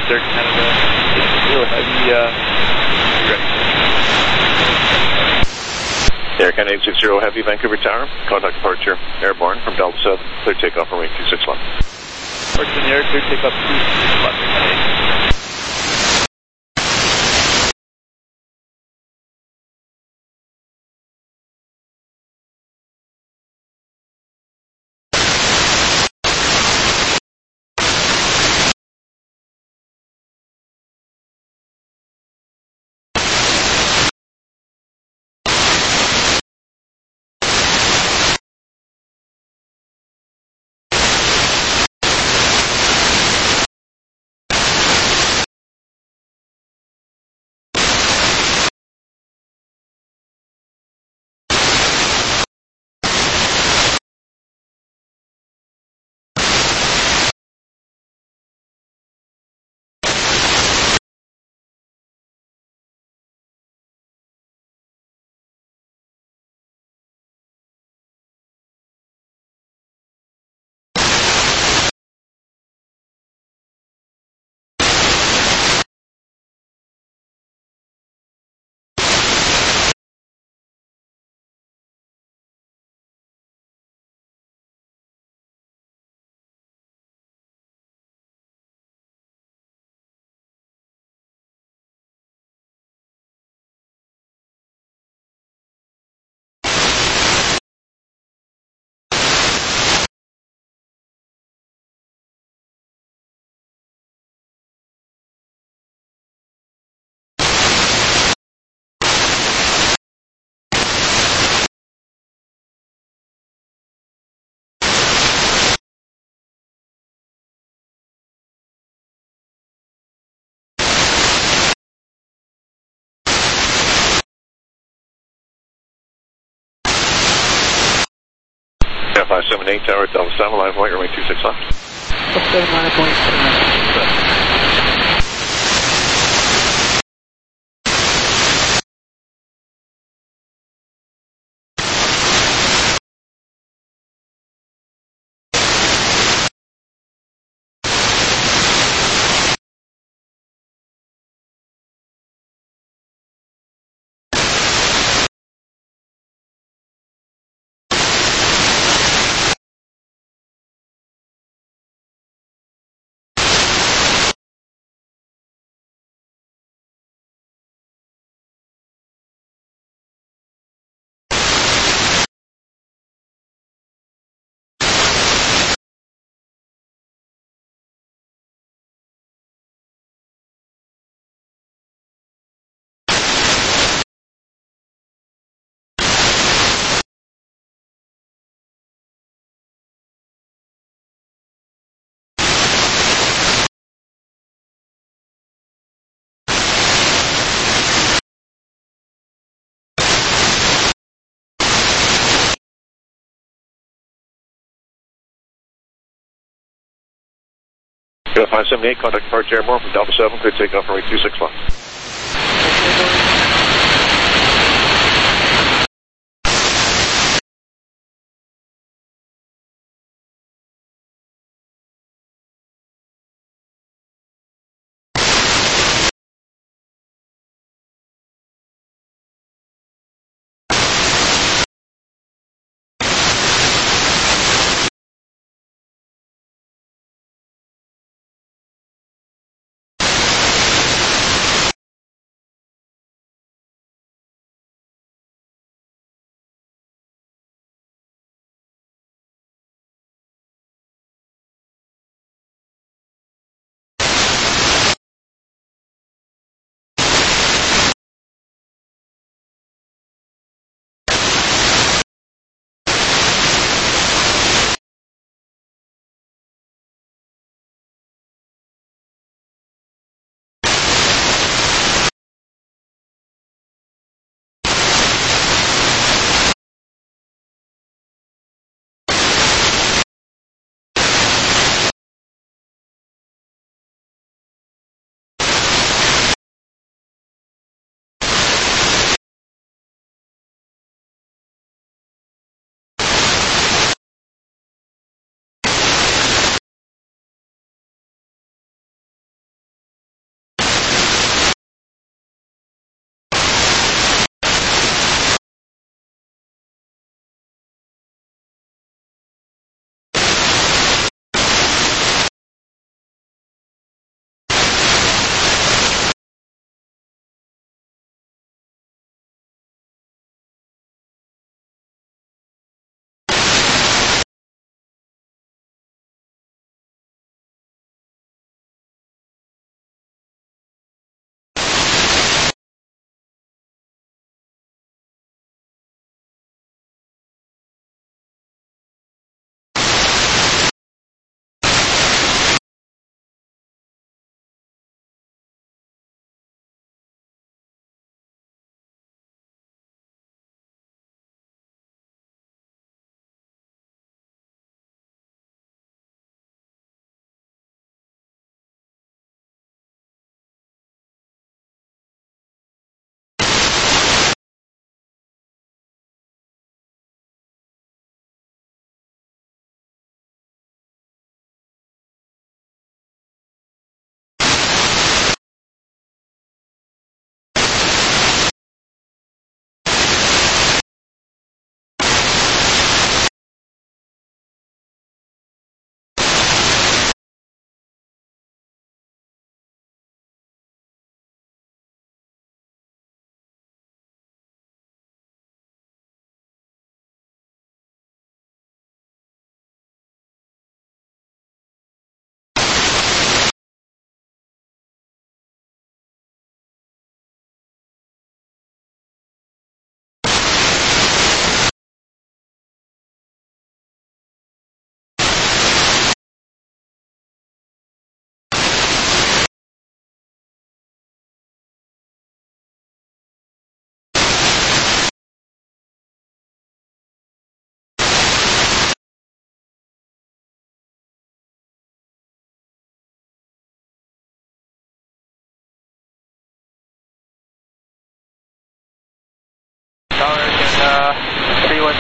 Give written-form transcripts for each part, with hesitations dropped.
Air Canada 60 Heavy, ready. Air Canada 80 Heavy, Vancouver Tower. Contact departure airborne from Delta 7. Clear takeoff runway 26 left. Departure in the air, clear takeoff 26 left, Air Canada 80. Air 578 Tower, Delta 7, line point, runway 26 left. 79.7. Air 578, contact departure airborne from Delta 7, clear takeoff runway 26 left.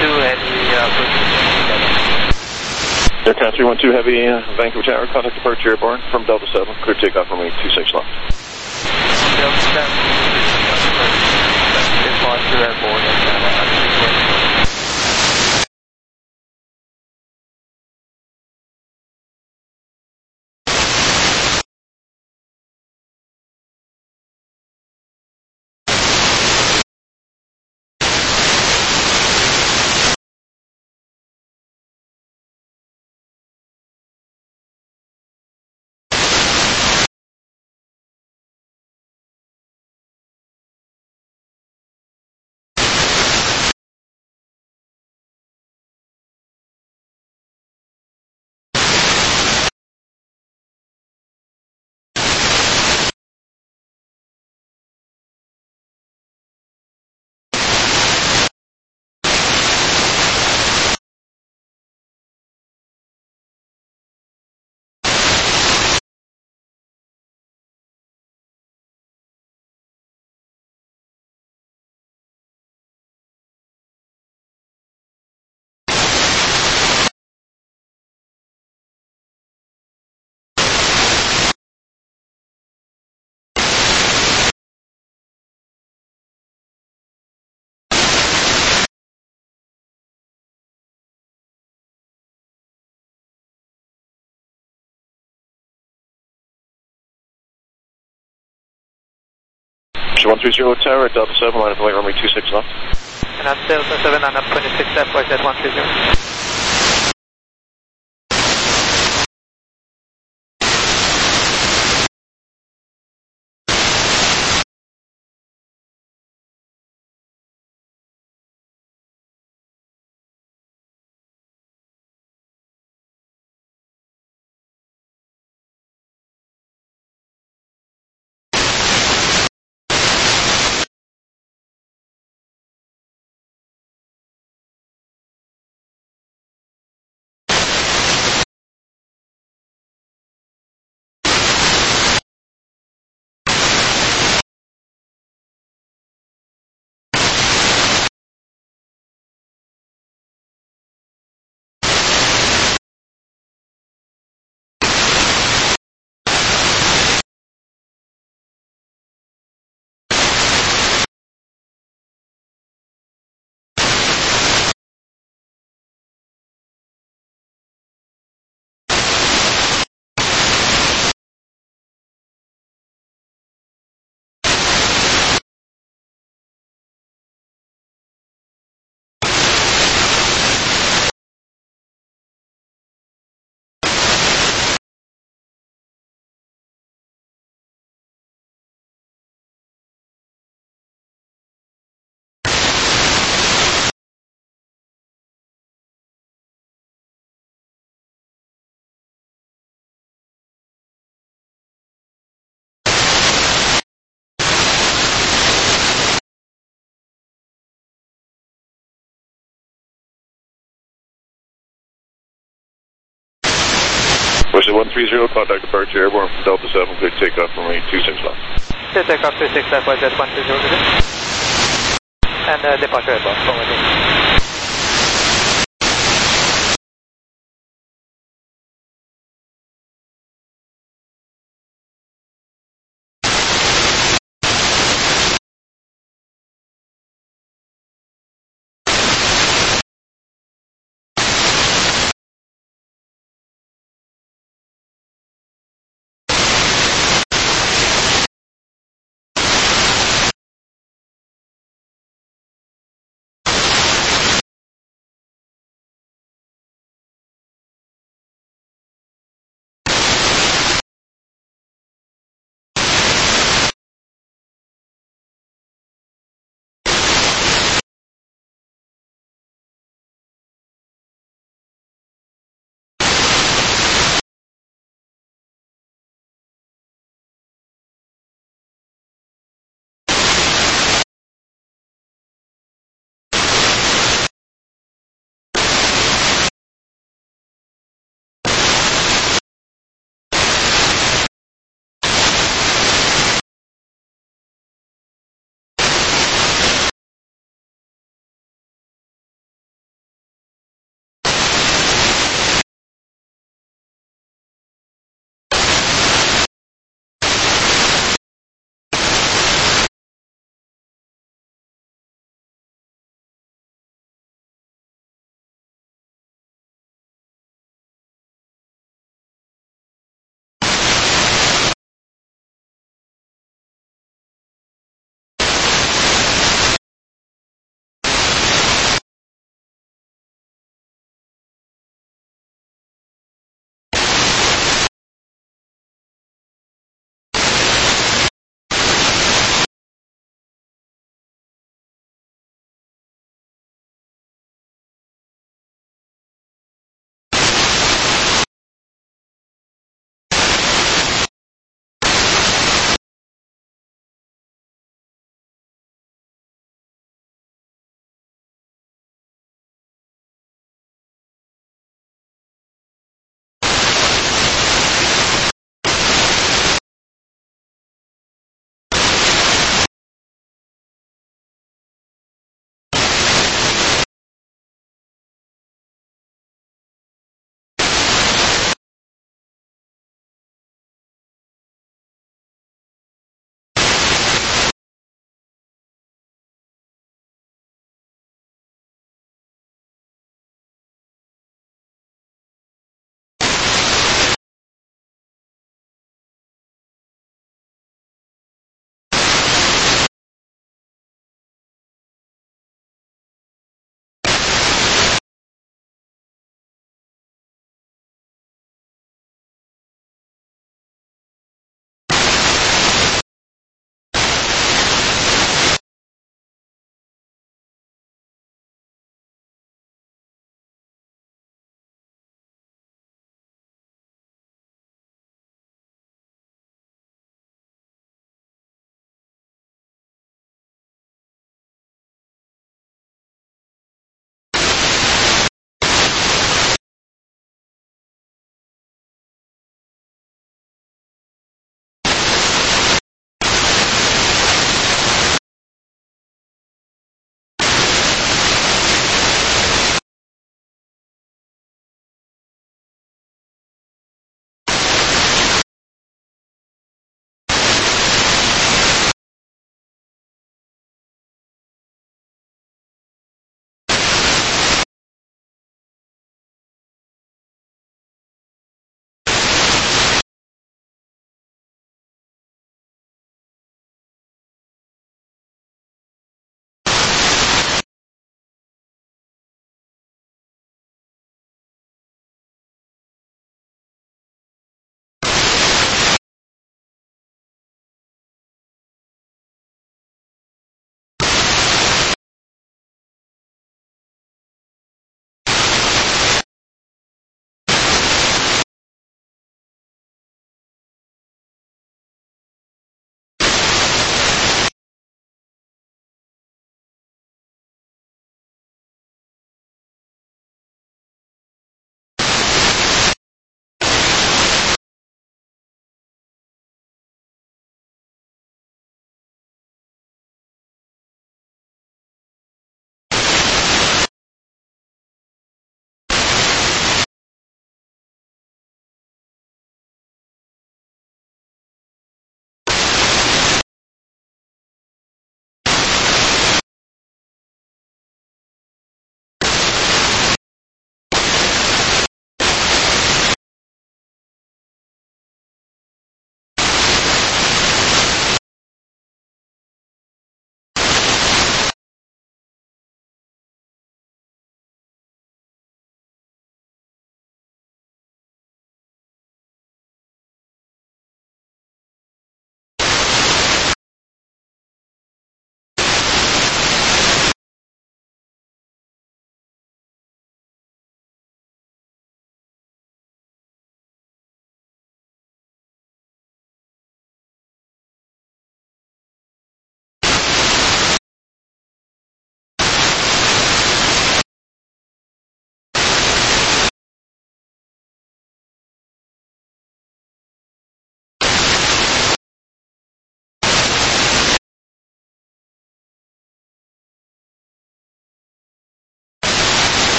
Heavy, Aircraft 312 Heavy, Vancouver Tower, contact departure airborne from Delta 7, clear takeoff runway 26 left. Delta 7, departure airborne at Air 130 Tower at Delta 7, line up flight runway 26 left. and at Delta 7, line up 26 left, right at 130. West 130, contact departure airborne from Delta 7, clear takeoff runway 26 left. Clear takeoff 26 left, right at 130. And departure airborne, forward.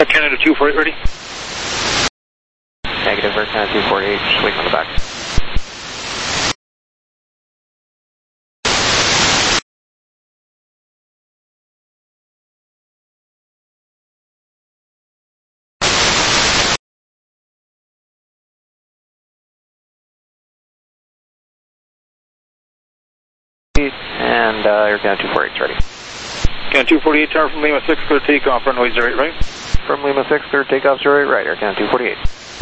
Canada 248 ready. Negative, Air Canada 248, just waiting on the back. And Air Canada 248 ready. Canada 248, tower from Lima 6, clear takeoff, runway 08 right. From Lima 6, clear takeoff 08 right, Air Canada 248.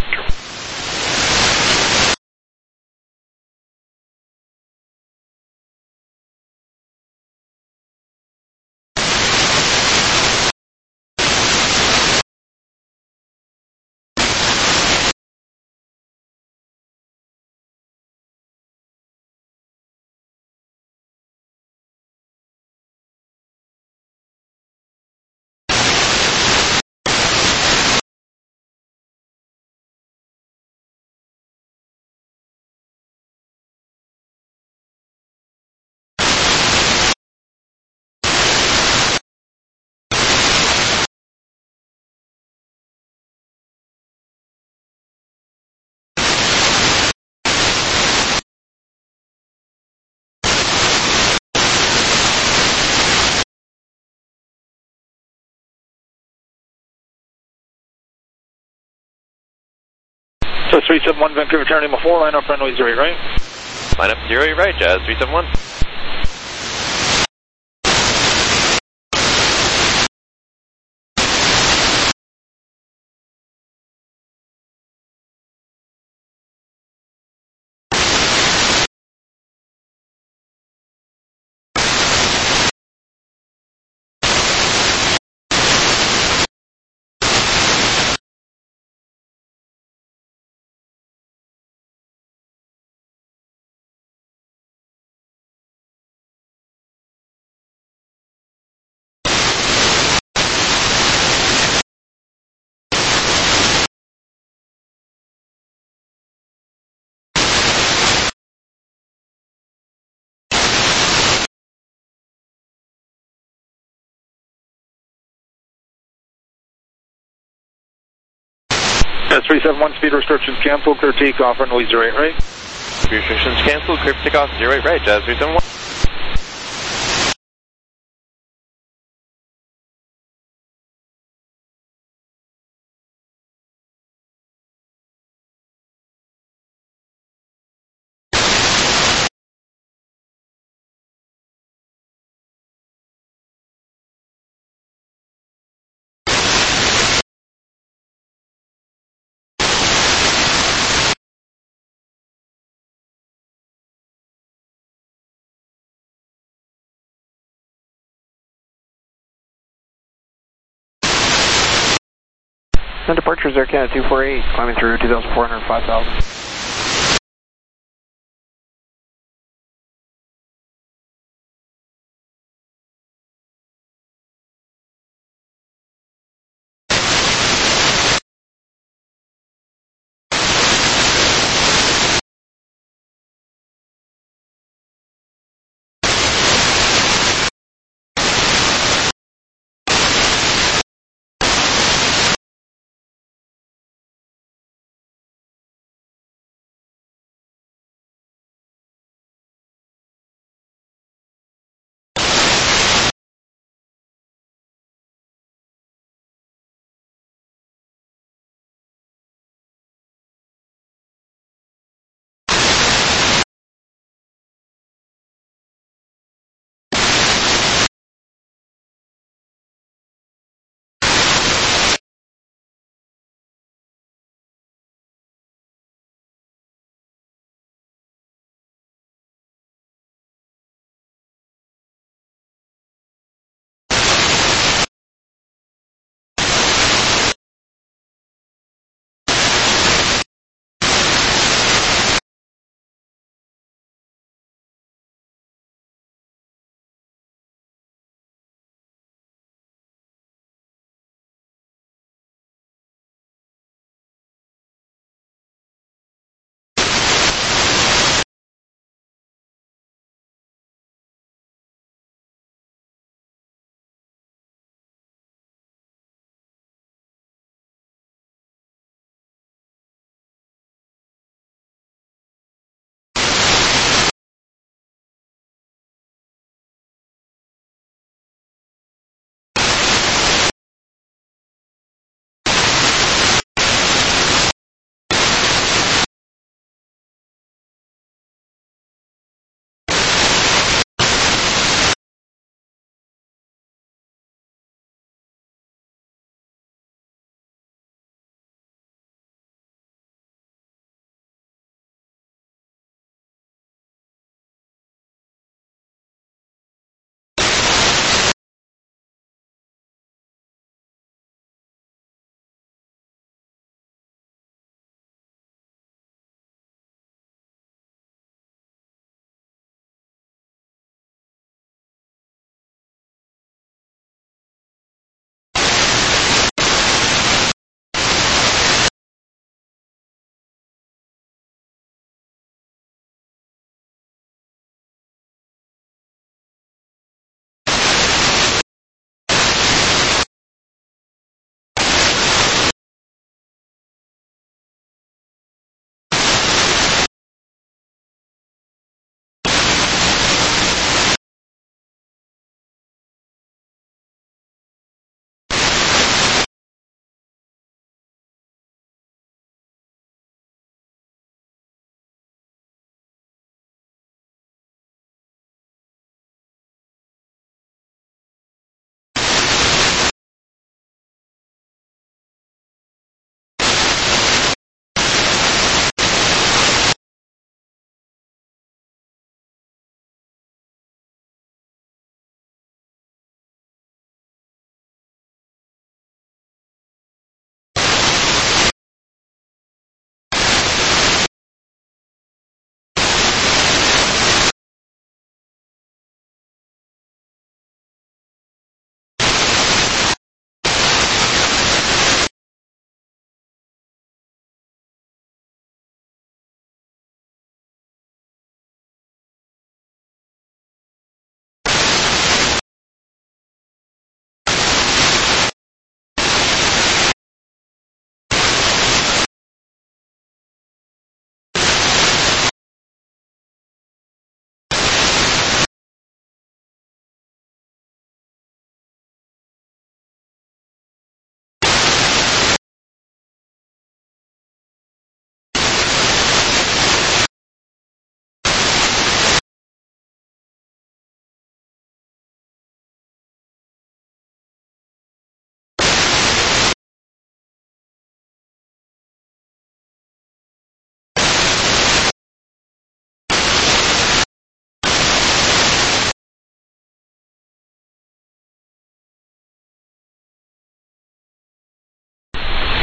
So 371 Vancouver, Tower Lima 4, line up runway 08 right. Line up 08 right, Jazz 371. That's 371, speed restrictions canceled, clear takeoff, runway 08 right. Restrictions canceled, clear for takeoff 08 right, Jazz 371. And departures Air Canada 248, climbing through 2,400, 5,000.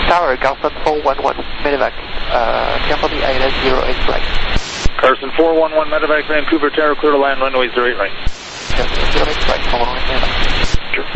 Tower, Carson 411, medevac, careful the ILS 08 flight. Carson 411, medevac, Vancouver Tower, clear to land, runway 08 right. Carson 08 flight, following medevac. Sure.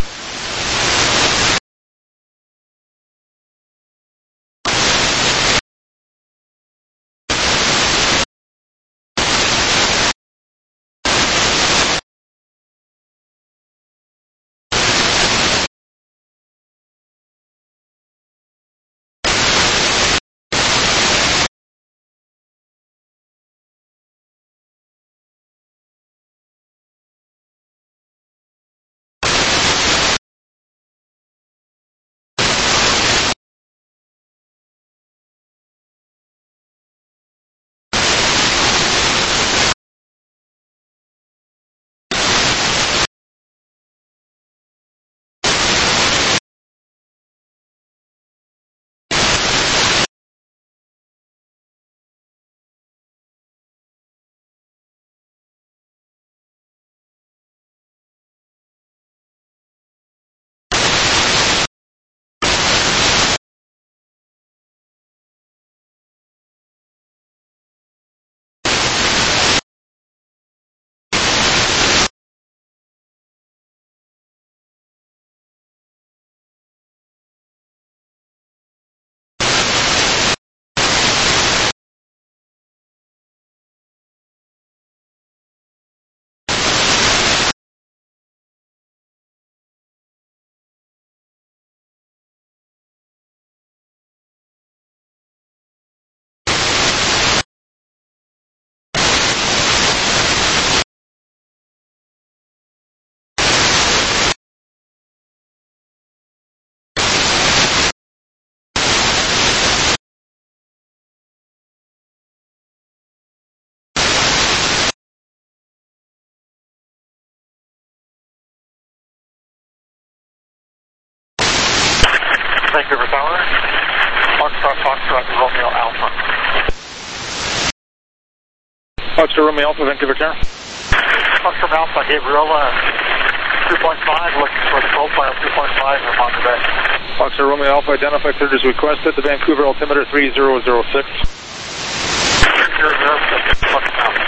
Vancouver Tower, Foxtrot, Romeo Alpha. Foxtrot, Romeo Alpha, Vancouver Tower. Foxtrot Alpha, Gabriola, 2.5, looking for the profile 2.5, respond to that. Foxtrot, Romeo Alpha, identify cleared as requested, the Vancouver altimeter 3006. 3006, Foxtrot Alpha.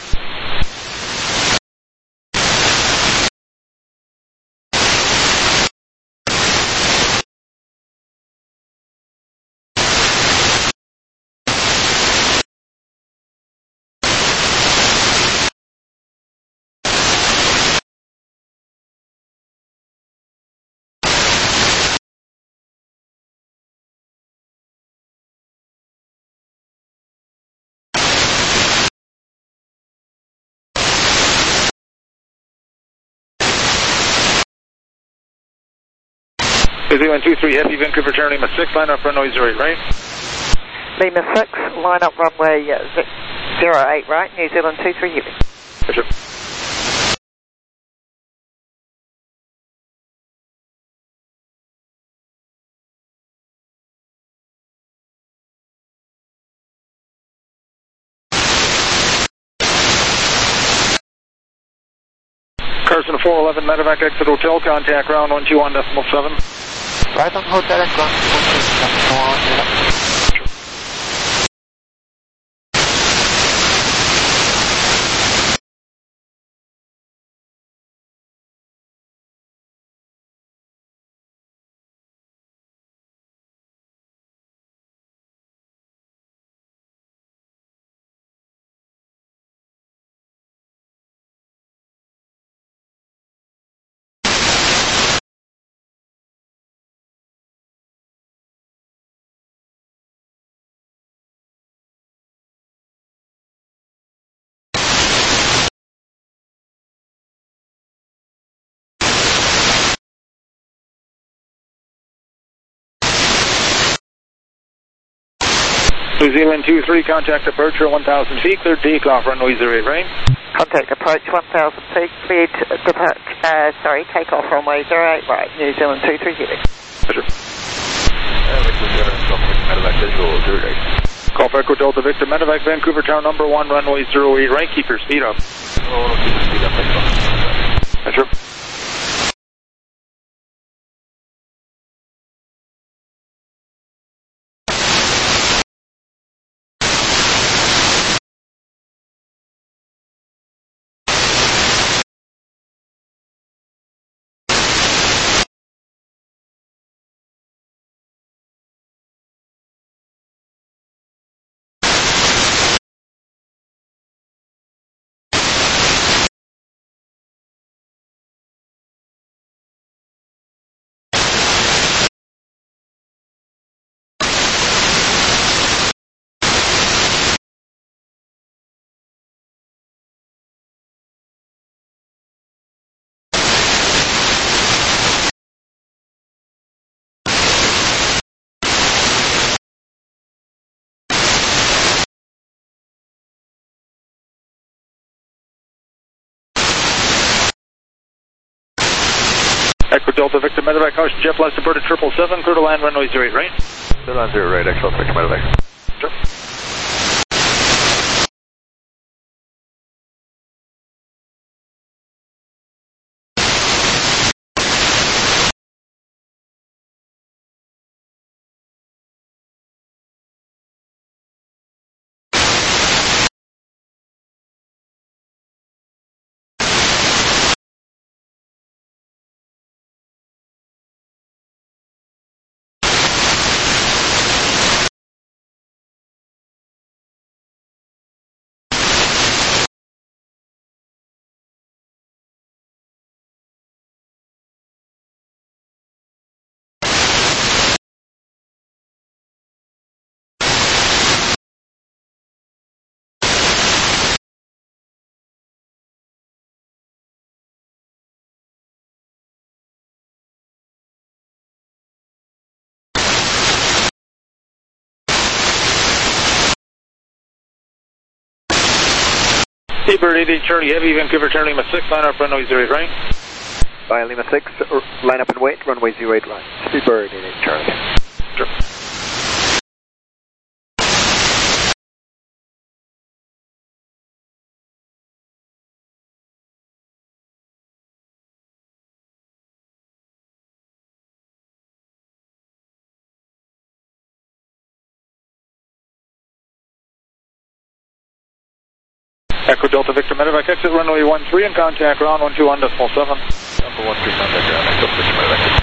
New Zealand 23, Heavy, Vancouver Tower, Lima 6, line up runway 08 right. Lima 6, line up runway 08 right, New Zealand 23 Heavy. Roger. Carson 411, medevac exit hotel, contact ground 121.7. Right on hotel and ground 121.7. New Zealand 23, contact departure 1,000 feet, cleared takeoff, runway 08 right. Contact approach 1,000 feet, cleared takeoff runway 08 right, New Zealand 23 Heavy. Roger. Golf Echo Delta Victor, medevac Vancouver Tower number 1, runway 08 right, keep your speed up. Roger. Echo Delta Victor Medevac, caution jet blast departed 777, clear to land runway 08 right. Clear to land 0 right, Echo Delta Victor Medevac. Sure. Seabird 88 Charlie Heavy, Vancouver Charlie Lima 6, line up runway 08 right. By Lima 6, line up and wait, runway 08 right. Seabird 88 Charlie. Sure. Echo Delta Victor Medevac, exit runway 13 and contact ground 121.7. Alpha 13, contact ground, Echo Delta Victor Medevac.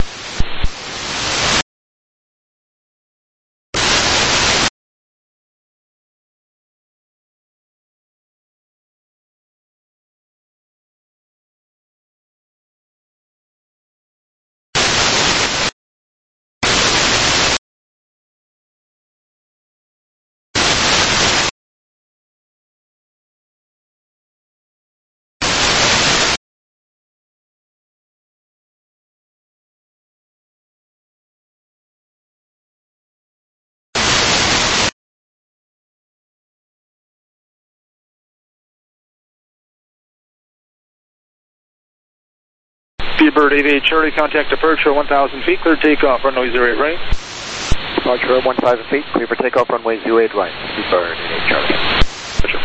Seabird 88 Charlie, contact departure 1,000 feet, clear takeoff, runway 08 right. Departure 1,000 feet, clear for takeoff, runway 08 right. Seabird 88 Charlie. Roger.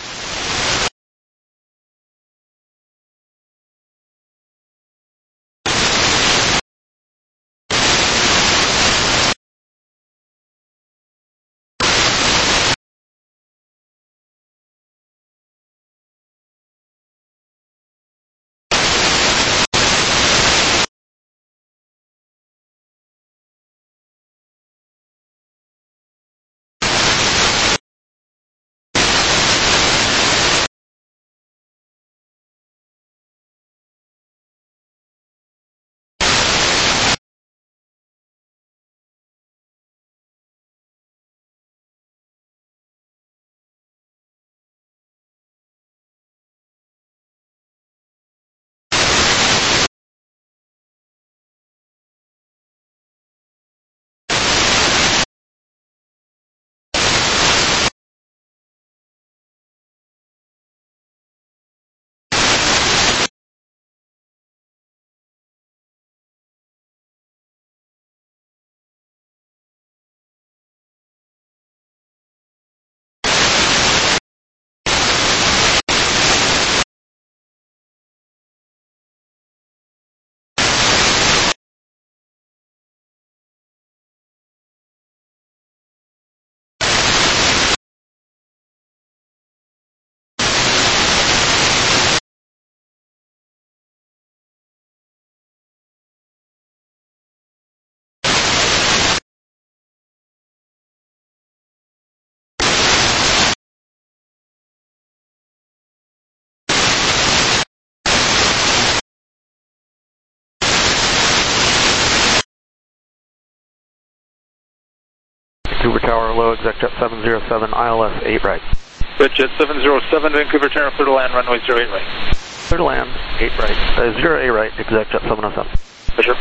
Vancouver Tower, low, exec jet 707, ILS 8 right. Red jet 707, Vancouver Tower, clear to land, runway 08 right. Clear to land, 8 right. 08 right, exec jet 707. Roger.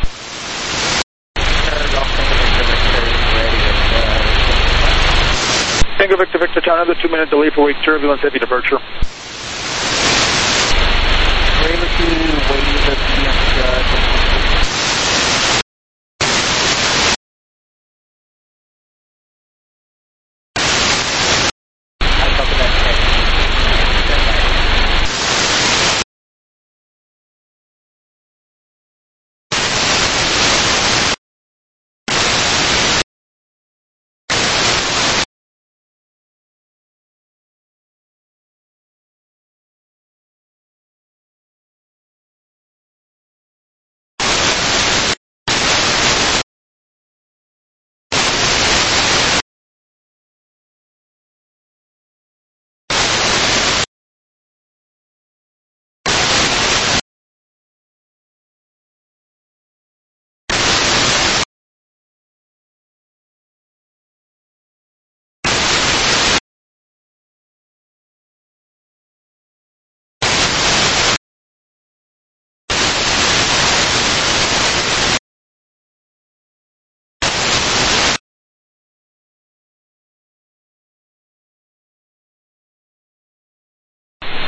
Tango Victor Victor Tower, another 2-minute delay for wake turbulence, heavy departure. Wave at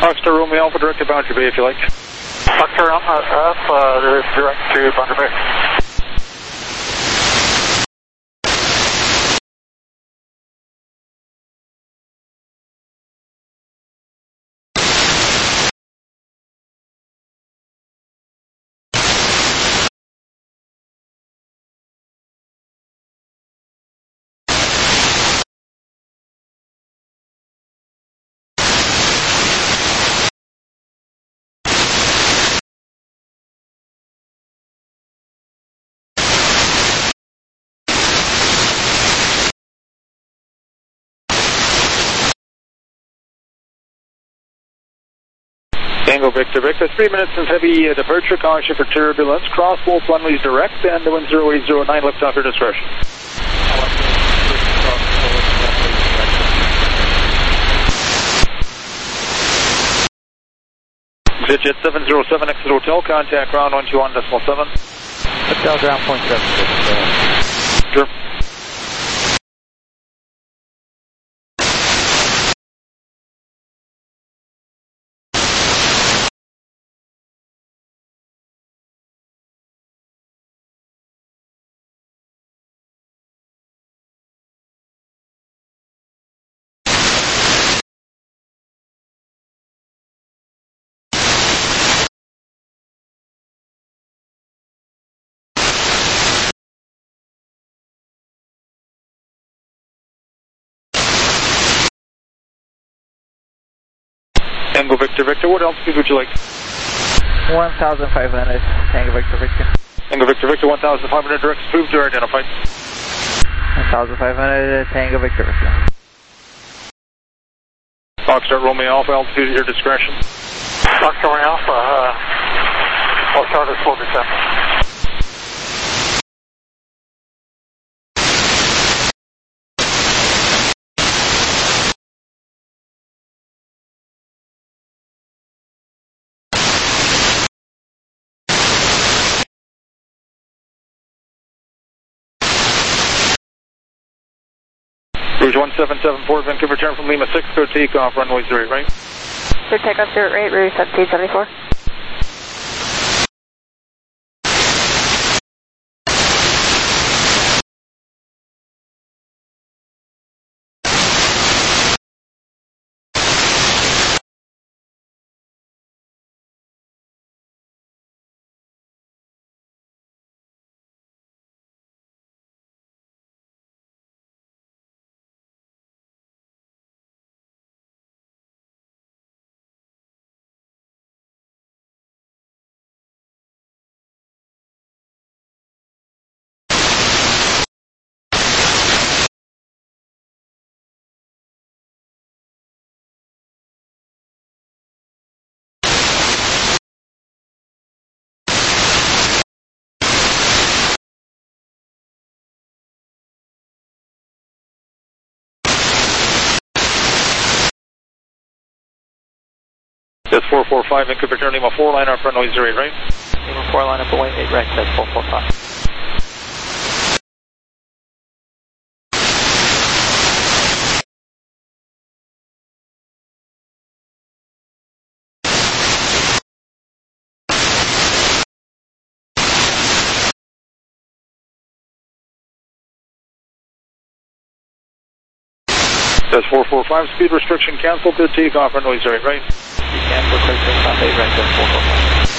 Foxtrot Romeo Alpha, direct to Boundary Bay if you like. Foxtrot Alpha, direct to Boundary Bay. Tango Victor Victor, 3 minutes since heavy departure, caution for turbulence, cross both runways direct, and the wind 0809, lift off your discretion. Jet 707, exit hotel, contact ground 121.7. Hotel ground point 7. Sure. Tango Victor Victor, what altitude would you like? 1,500, Tango Victor Victor. Tango Victor Victor, 1,500, direct approved or identified. 1,500, Tango Victor Victor. Foxtrot Romeo Alpha, altitude at your discretion. Foxtrot Romeo Alpha, I'll start at slow descent. Rouge 1774, Vancouver, turn from Lima 6, go takeoff, runway 3, right? Clear takeoff, dirt right, Rouge 1774. That's 445, Vancouver, turn Lima 4, line up, runway 08, right? Lima 4, line up, away 8, right, that's 445. That's 445, speed restriction canceled, good takeoff, runway 08, right? Cancel, clear takeoff, 8, right, that's 445.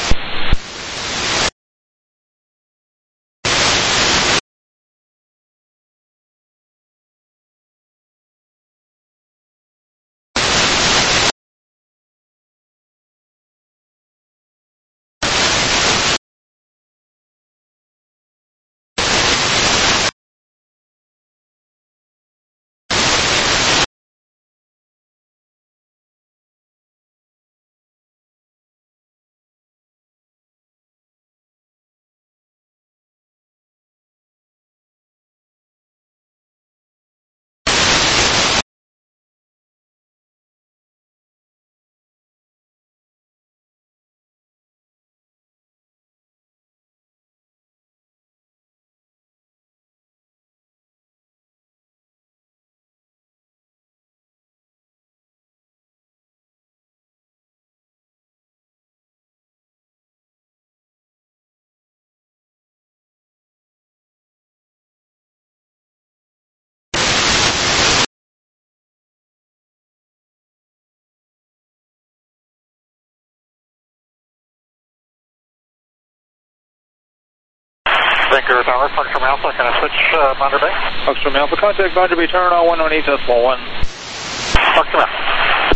Vancouver Tower, Foxtrot Alpha, can I switch Boundary Bay? Foxtrot Alpha, contact Boundary Bay, turn on 118.1. Foxtrot Alpha.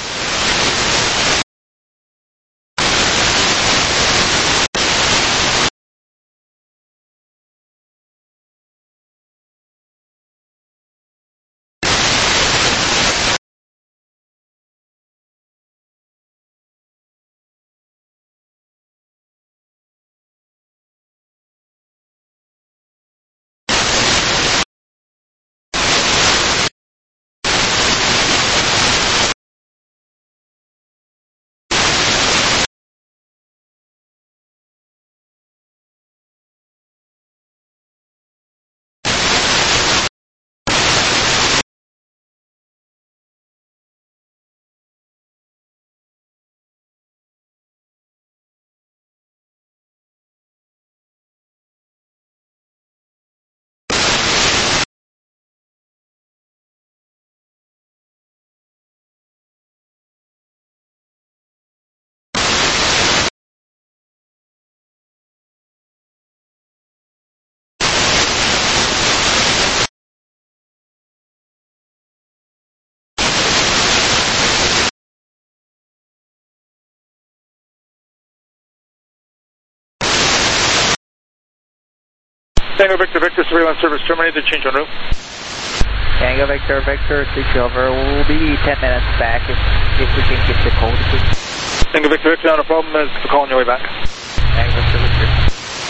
Tango Victor Victor, surveillance service terminated, change en route. Tango Victor Victor, switch over. We'll be 10 minutes back if we can get the code. Tango Victor Victor, not a problem, thanks for calling your way back. Tango Victor Victor.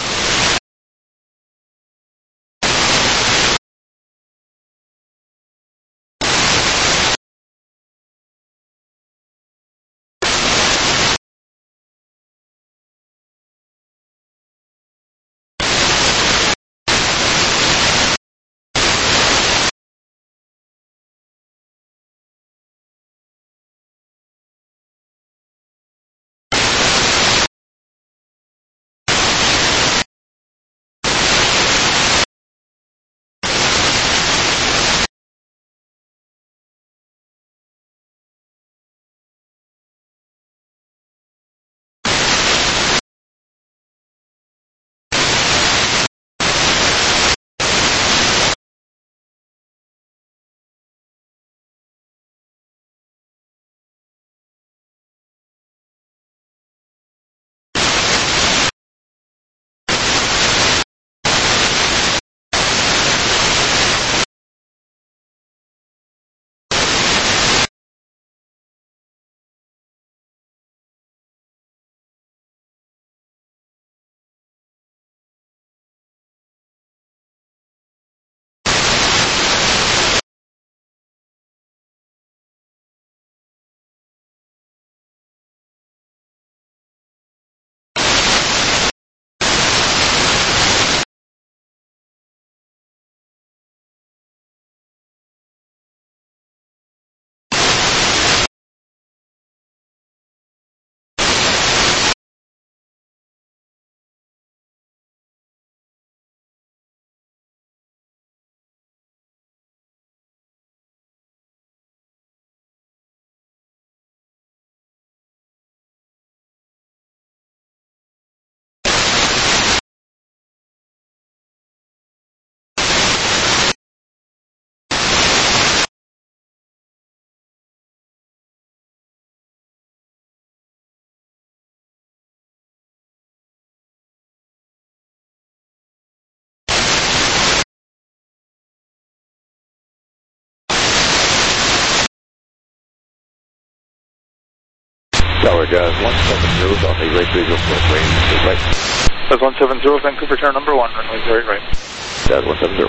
Tower, Jazz 170 on the right visual course range, right. Jazz 170, Vancouver, turn number 1, runway 0 right. Jazz 170.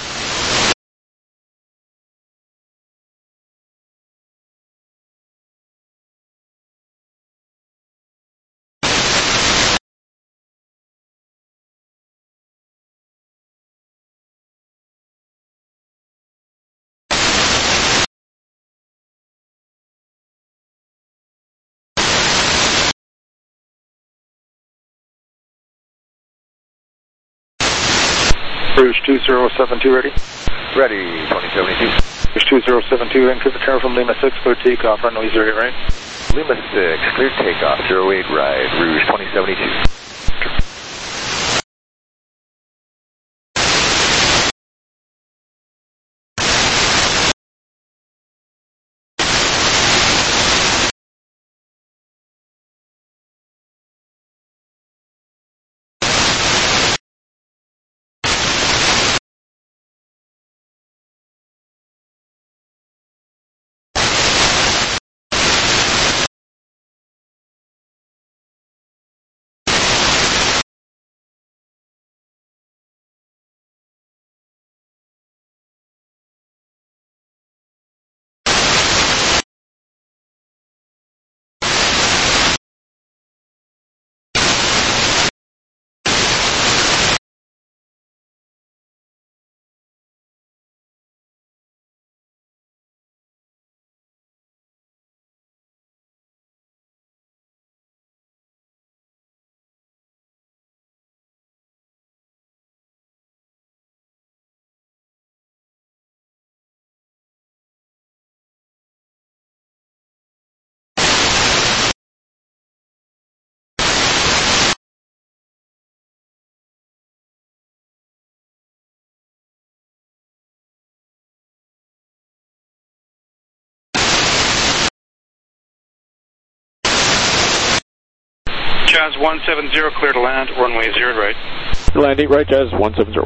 Rouge 2072 ready? Ready, 2072. Rouge 2072, Vancouver Tower from Lima 6, clear takeoff, runway 08 right. Lima 6, clear takeoff, 08 right, Rouge 2072. Jazz 170, clear to land, runway 0 right. Landing right, Jazz 170.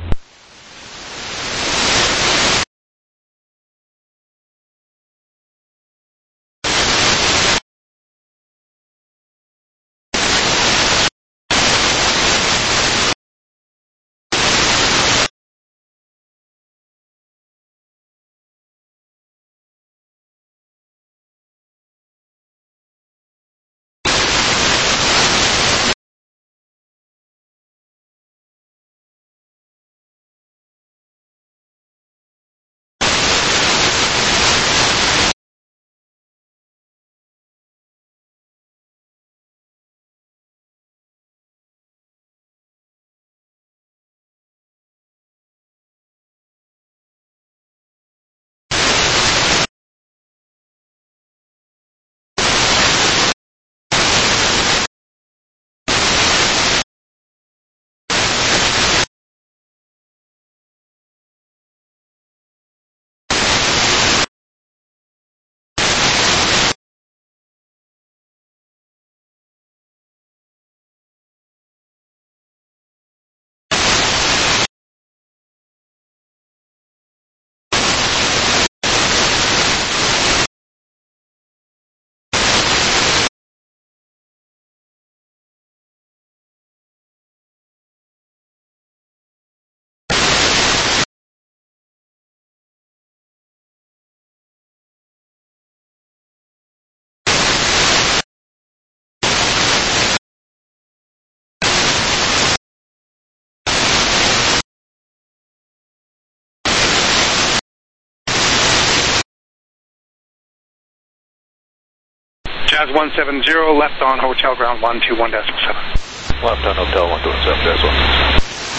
Jazz 170, left on hotel ground 121.7. Left on hotel 127, Jazz 1.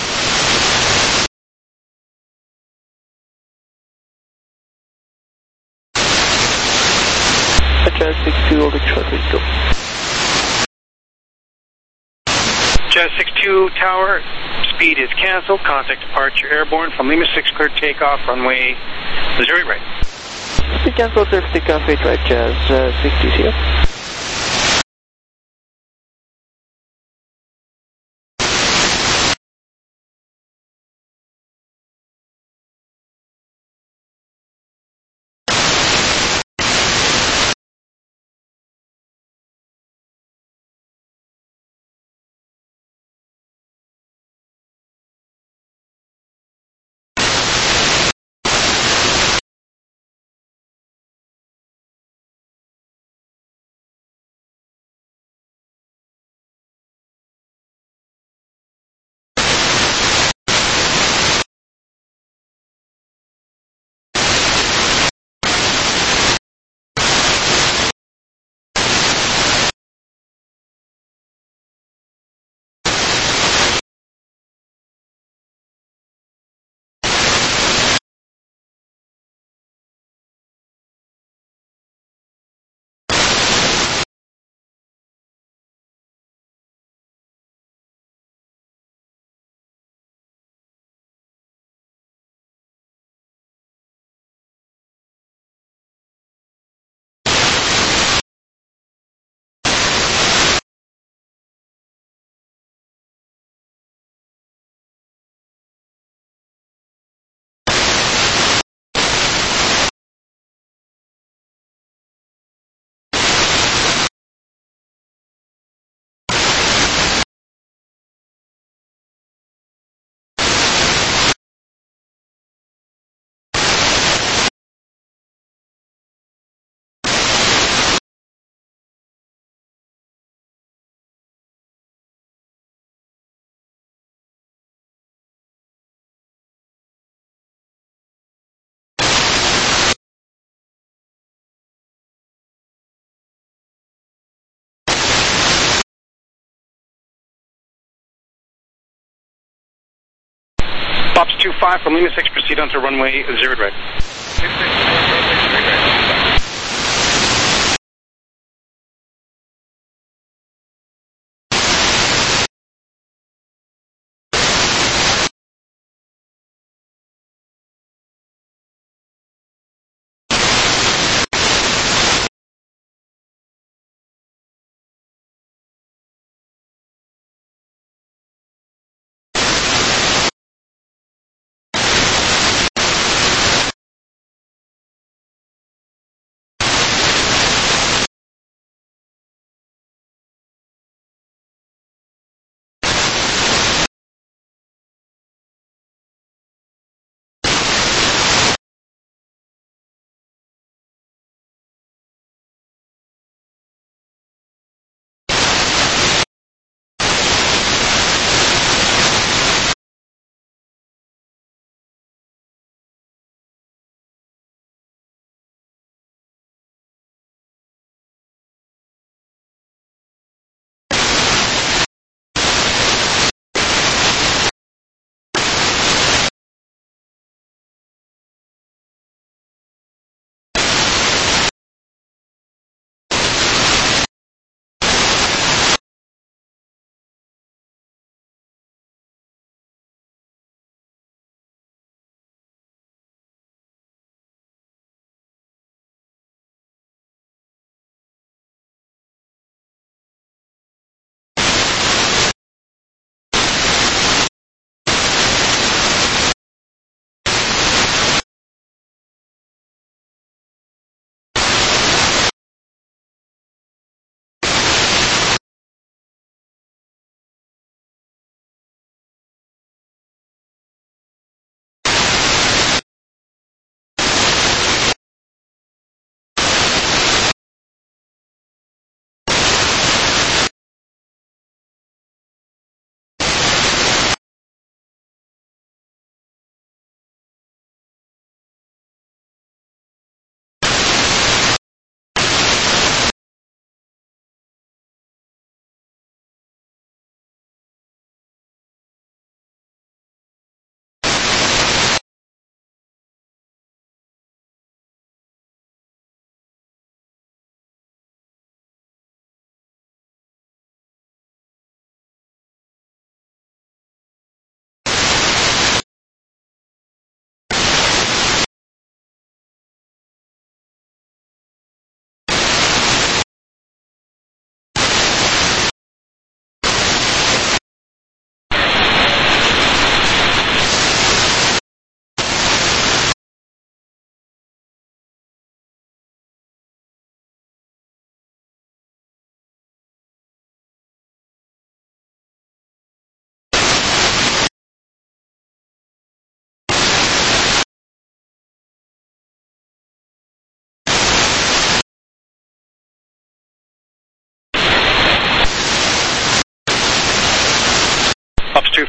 Jazz 62, holding short, please go. Jazz 62 tower, speed is cancelled, contact departure airborne from Lima 6, clear takeoff, runway 0 right. Speed cancel, surf takeoff, 8 right, Jazz 60 here. Pops 25 from Lima 6, proceed onto runway 0 right.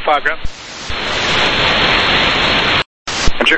225 ground. Roger.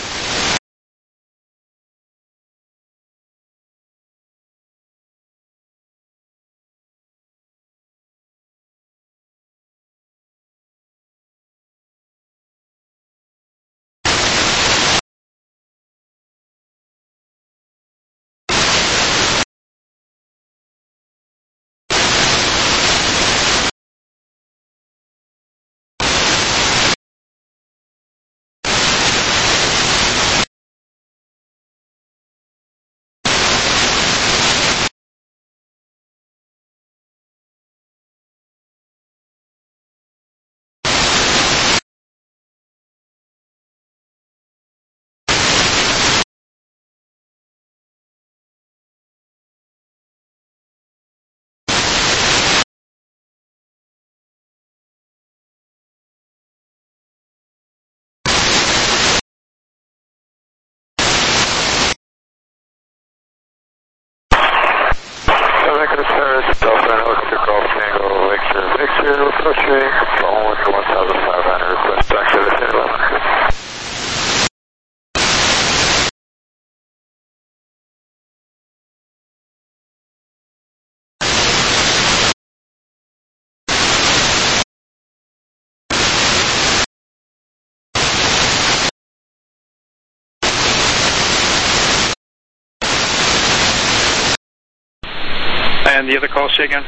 Delta, helicopter call, Tango, Victor, Victor, approaching, following 1,500, request back to the 1011. And the other call, say again.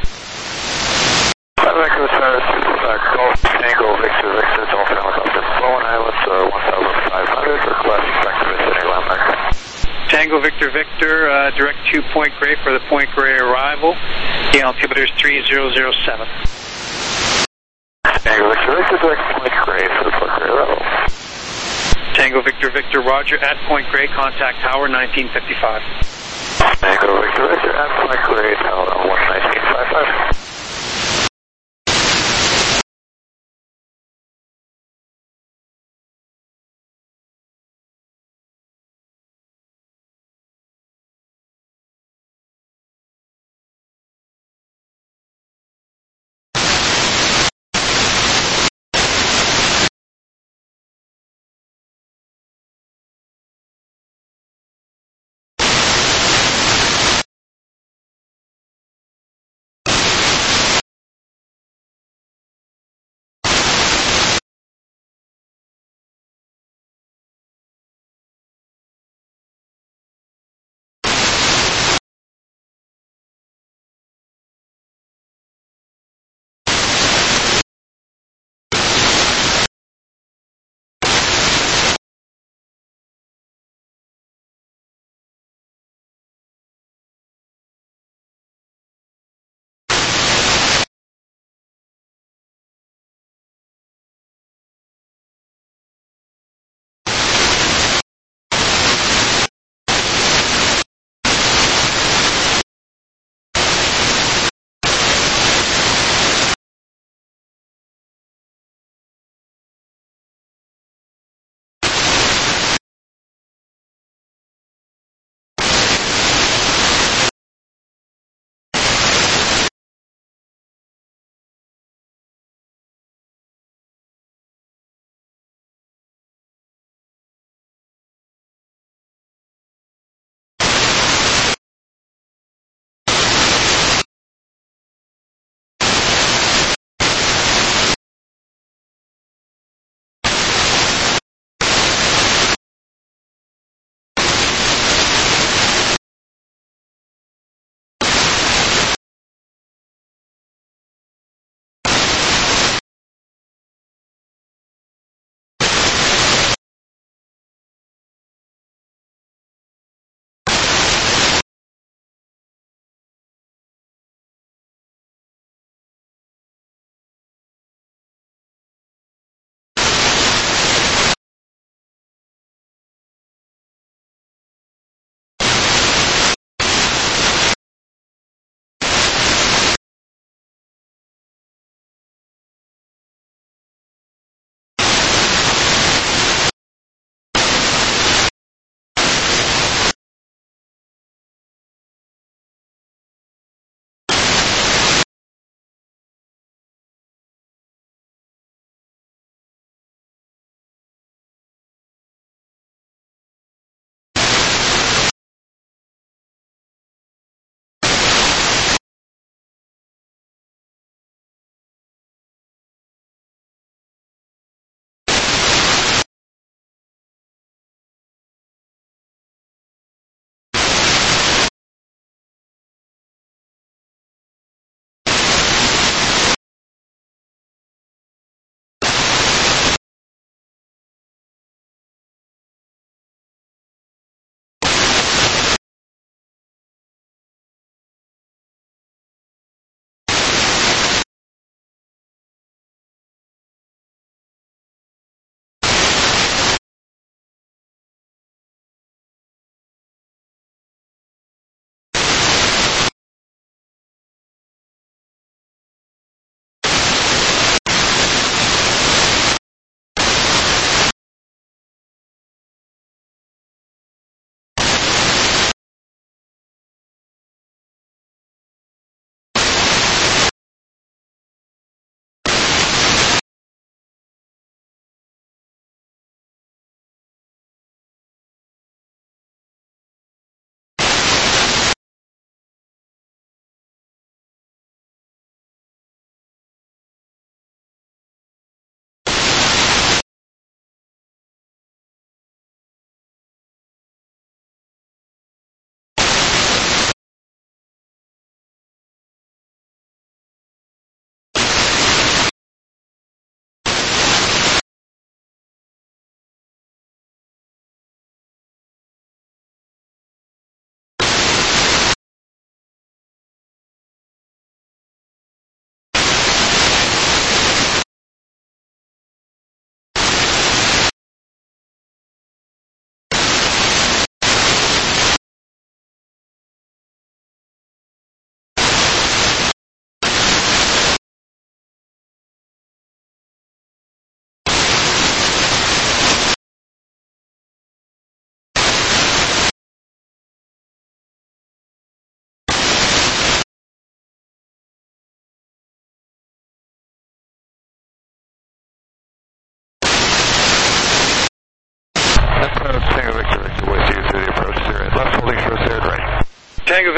Echo Cyrus, call Tango, Victor, Victor, Dolphin helicopter, Bowen Islands, 1,500, request back to the city landmark. Tango, Victor, Victor, direct to Point Grey for the Point Grey arrival. The altimeter is 3007. Tango, Victor, Victor, direct to Point Grey for the Point Grey arrival. Tango, Victor, Victor, Roger, at Point Grey, contact tower 1955. Tango, Victor, Victor, at Point Grey, tower 11955.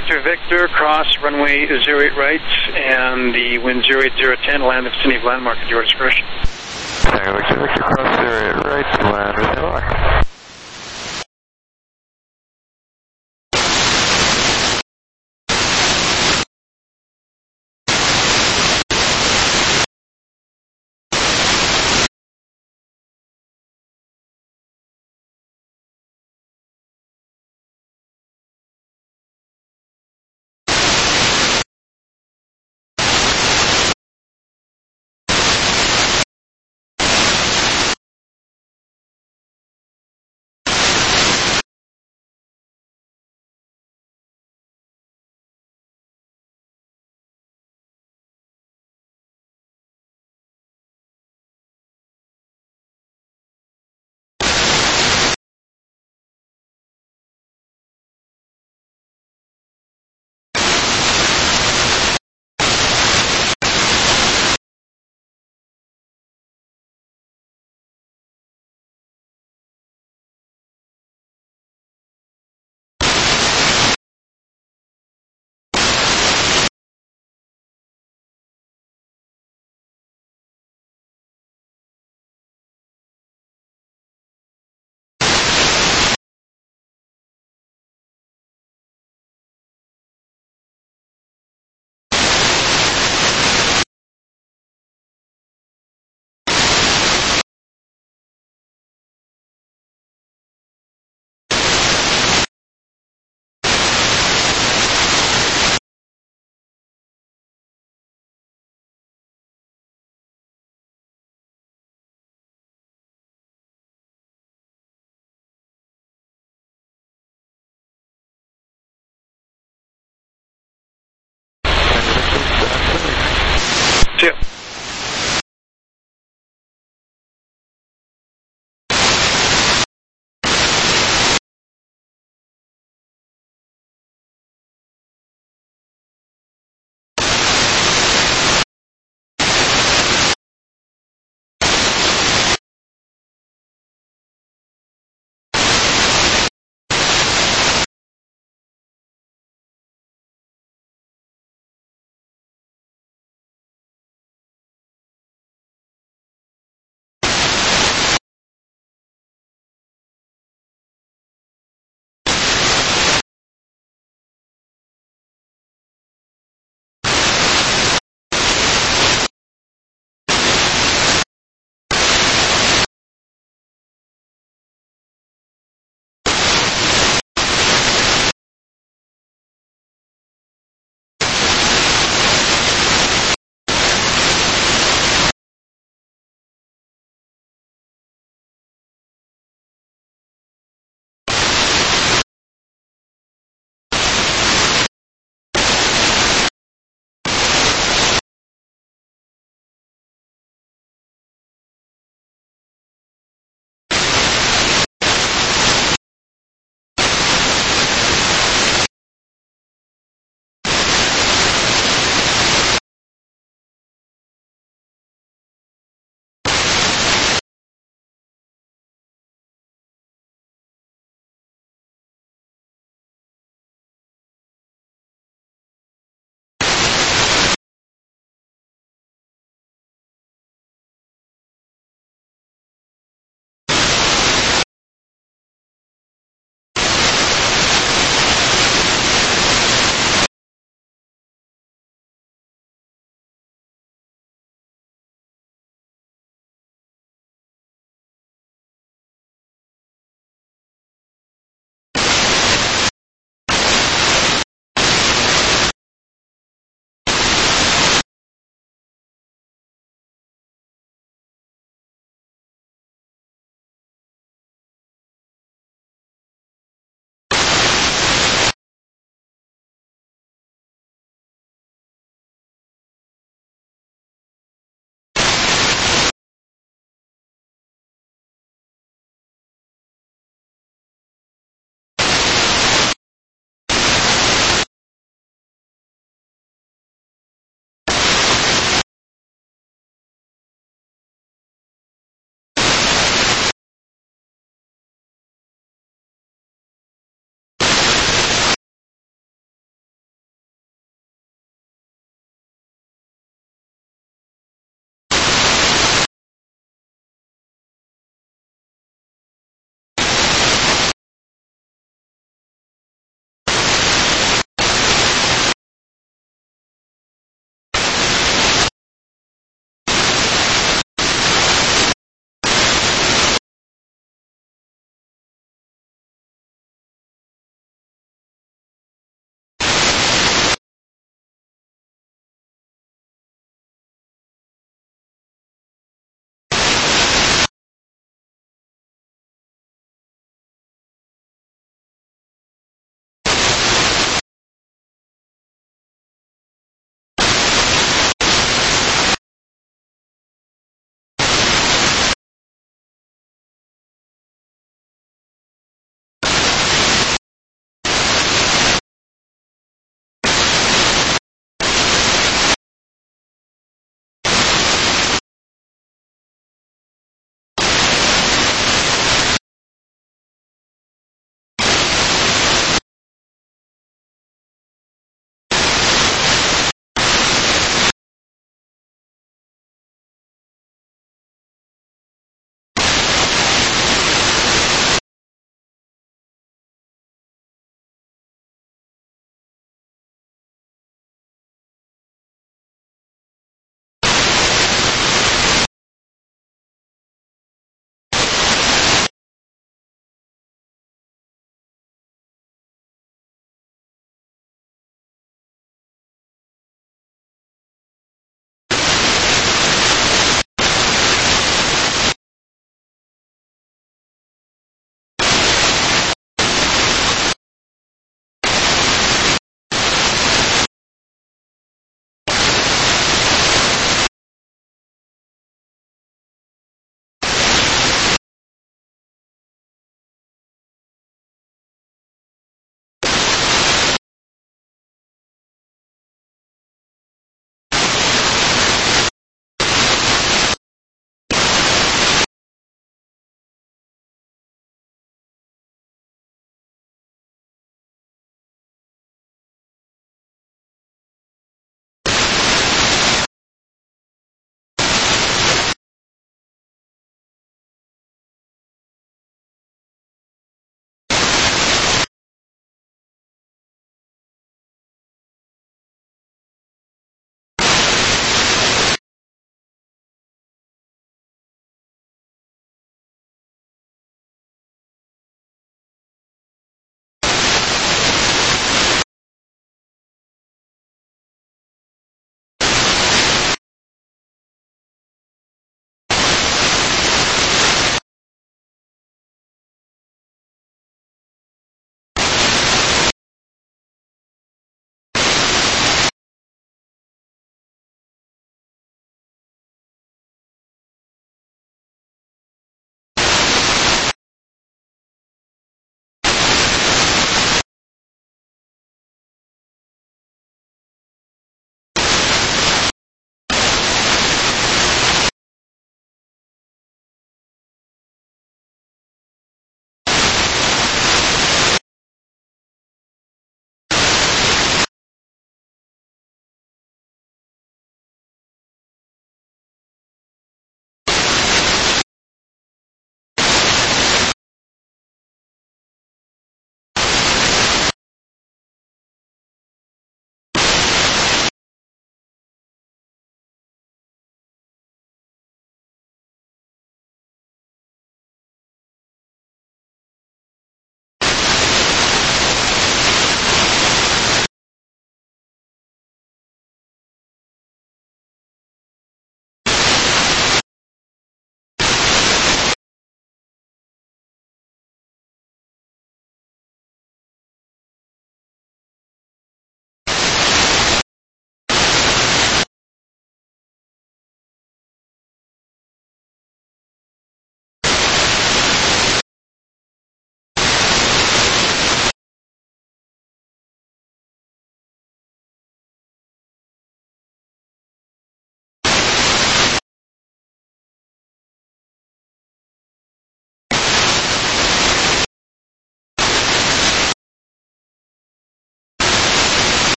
Victor Victor, cross runway 08 right, and the wind 08010, land the vicinity of landmark at your discretion. Tango Victor Victor, cross 08 right, land with landmark.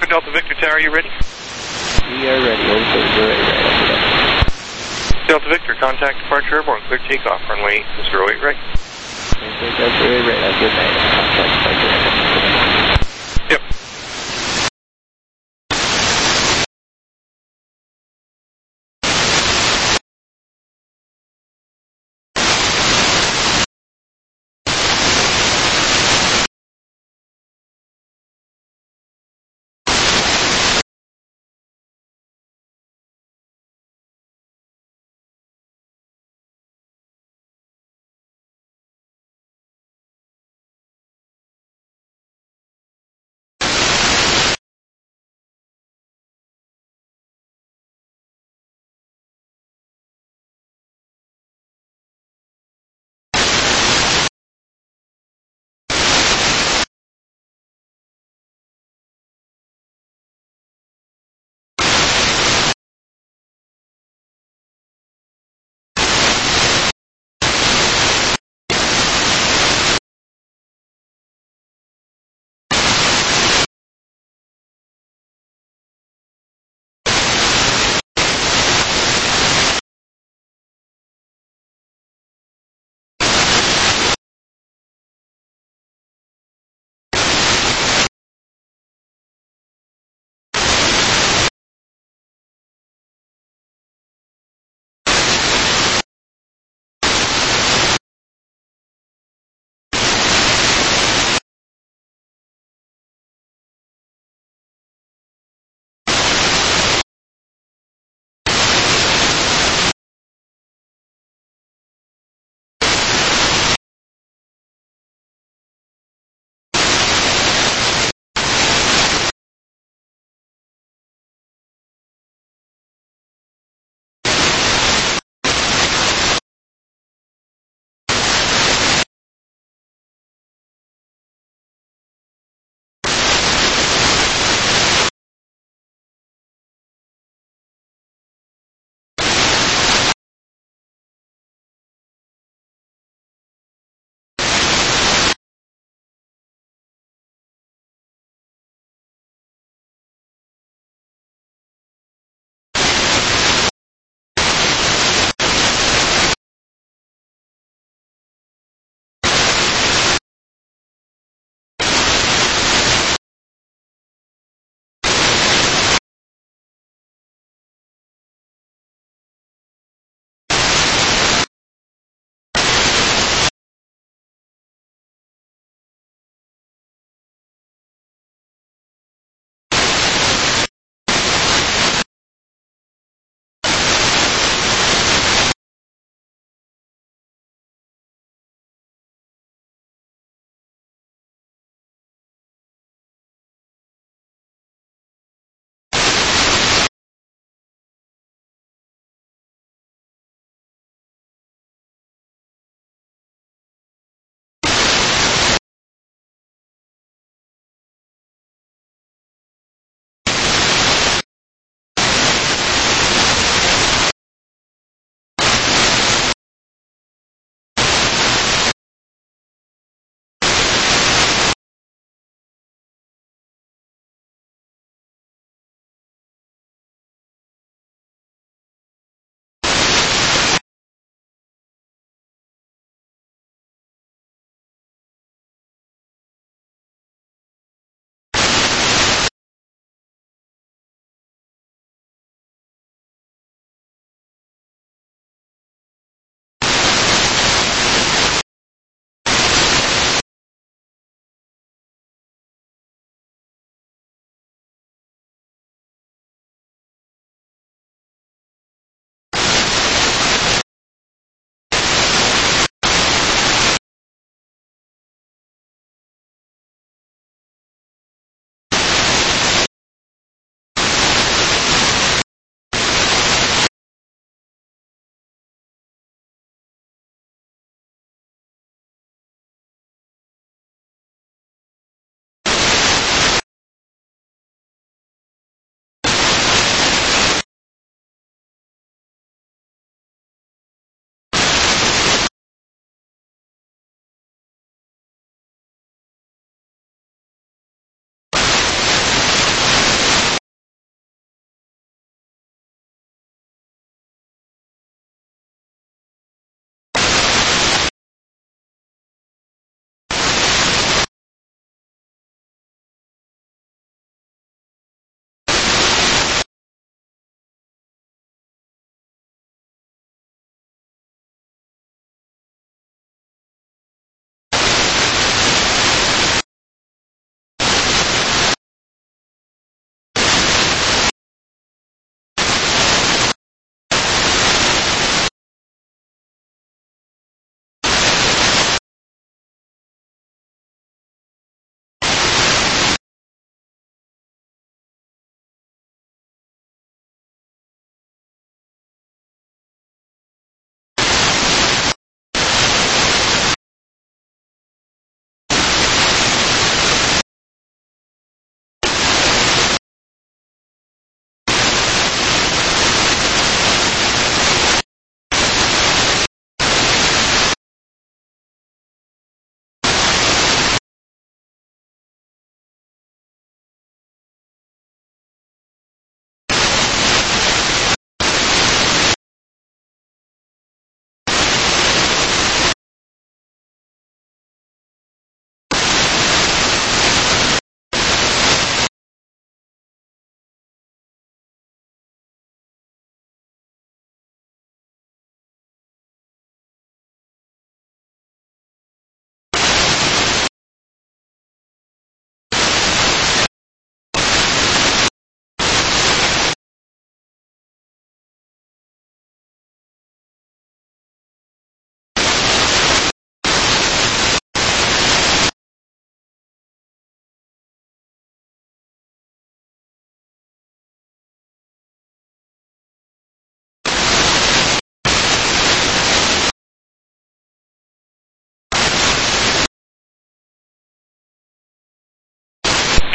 Delta Victor Tower, are you ready? We are ready. Over 08 right. Delta Victor, contact departure airborne. Clear takeoff, runway 08 right. Delta 08 right. Have a good night. Contact departure airborne. Yep.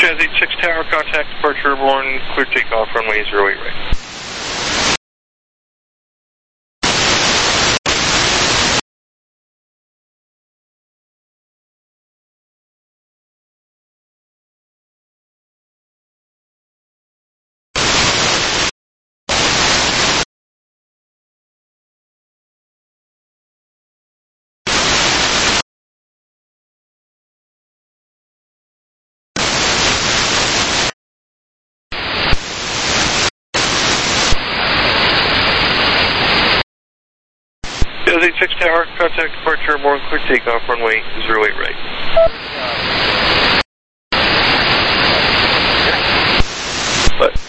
Jazz 86 Tower, contact departure airborne, clear takeoff, runway 08 right. Jazz 86 Tower, contact departure airborne, clear takeoff, runway 08 right. But.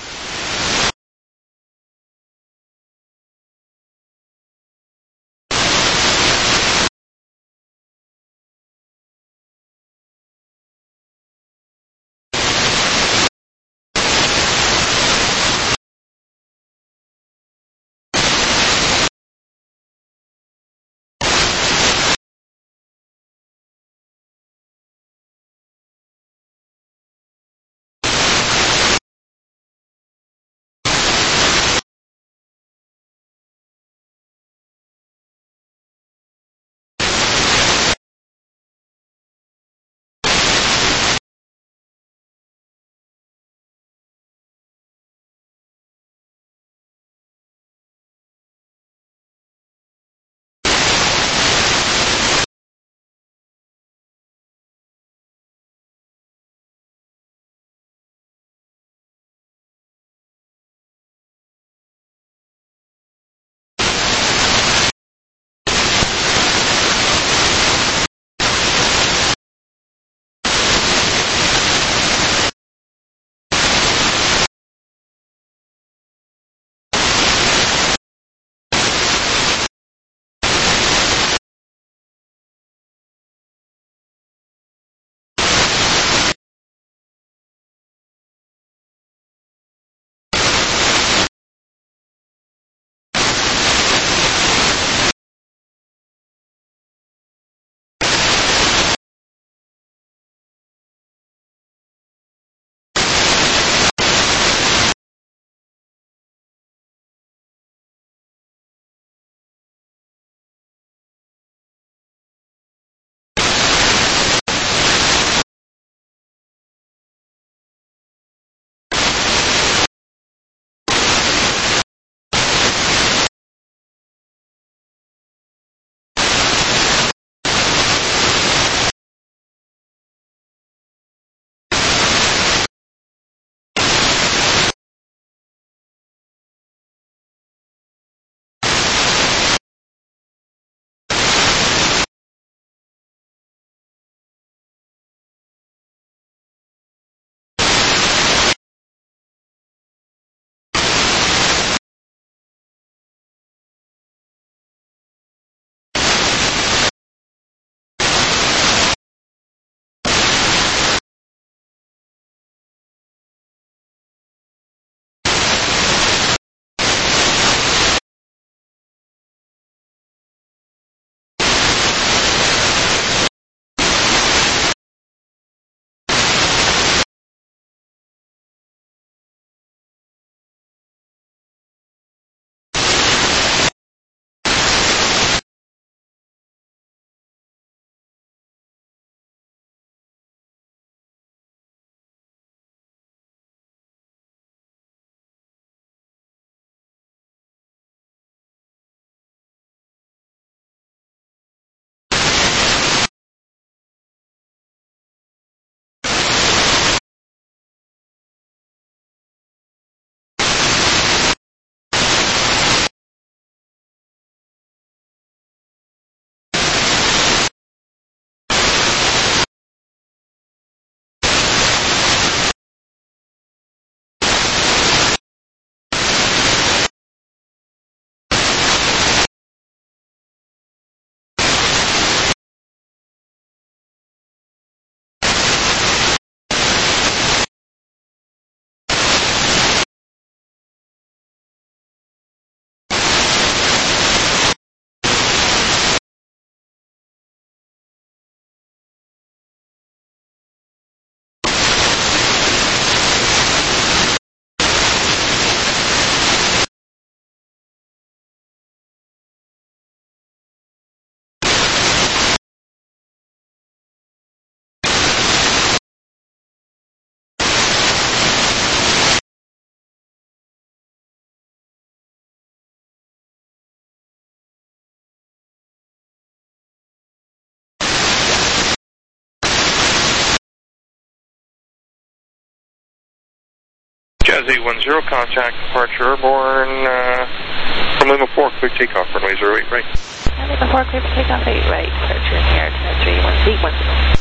Jazz 810, contact departure airborne from Lima 4, clear takeoff, runway 08 right. Lima 4, clear for takeoff 8 right, departure in the air, 310.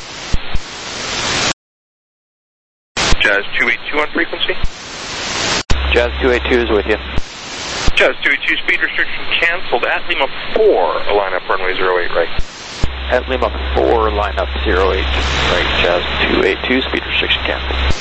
Jazz 282 on frequency. Jazz 282 is with you. Jazz 282, speed restriction canceled at Lima 4, line up runway 08 right. At Lima 4, line up 08 right, Jazz 282, speed restriction canceled.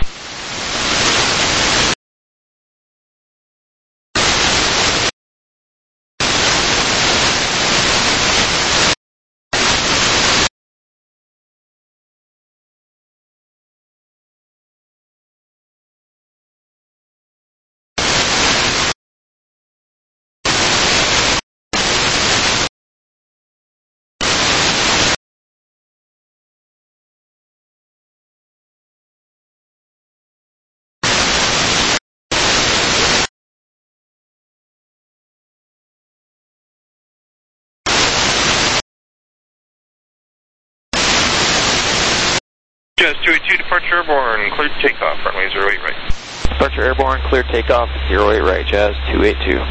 Jazz 282, departure airborne, clear takeoff, runway 08 right. Departure airborne, clear takeoff, 08 right, Jazz 282.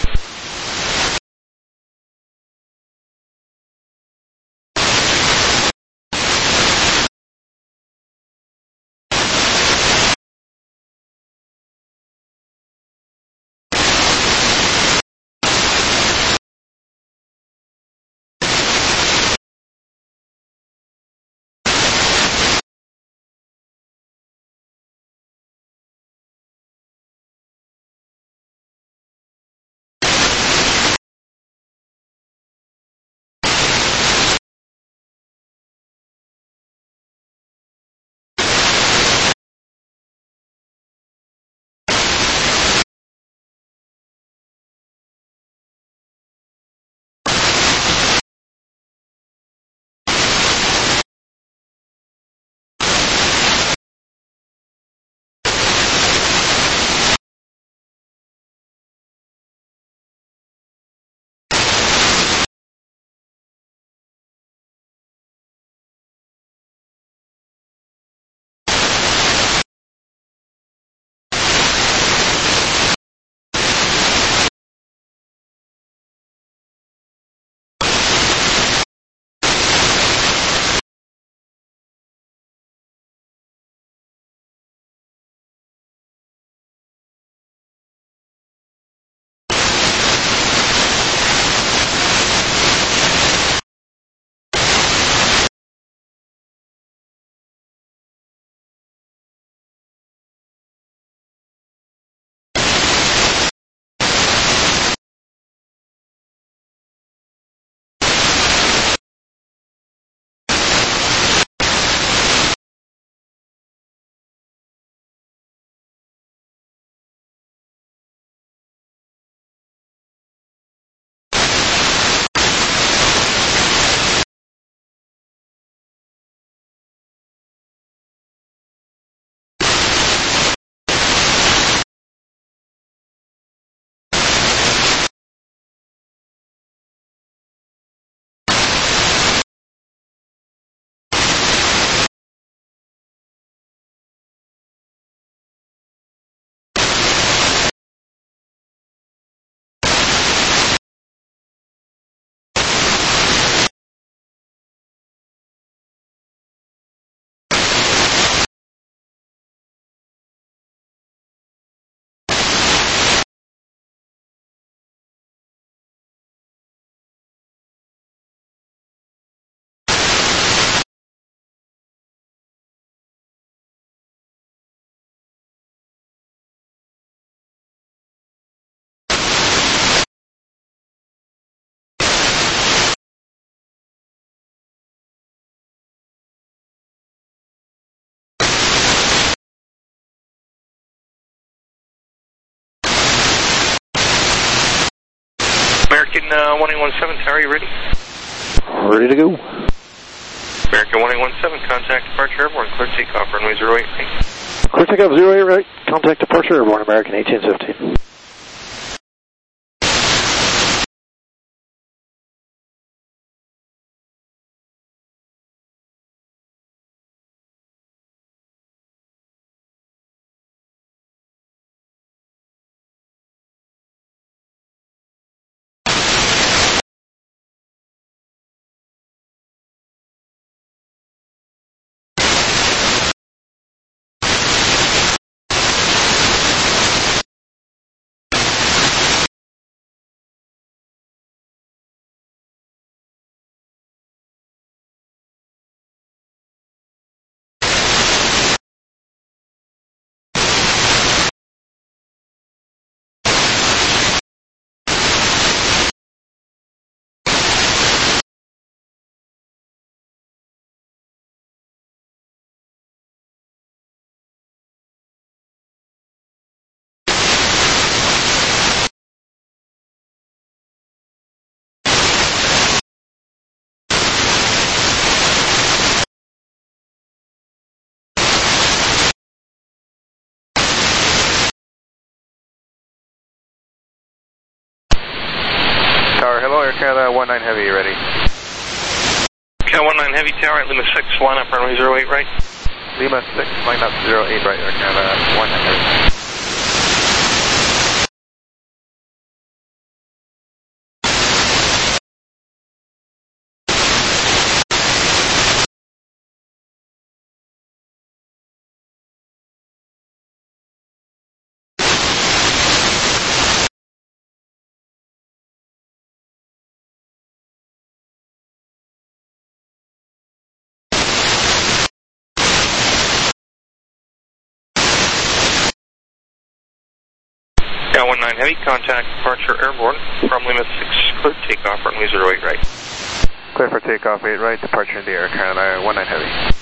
American 1817, how are you ready? Ready to go. American 1817, contact departure airborne, clear takeoff, runway 08 right. Clear takeoff 08 right, contact departure airborne, American 1815. Canada 19 Heavy, ready. Canada 19 Heavy Tower at Lima 6, line up runway 08 right. Lima 6, line up 08 right, Air Canada 19 Heavy. Canada 19 Heavy, contact departure airborne from Lima 6, clear takeoff runway 08 right. Clear for takeoff 8 right, departure in the Air Canada 19 Heavy.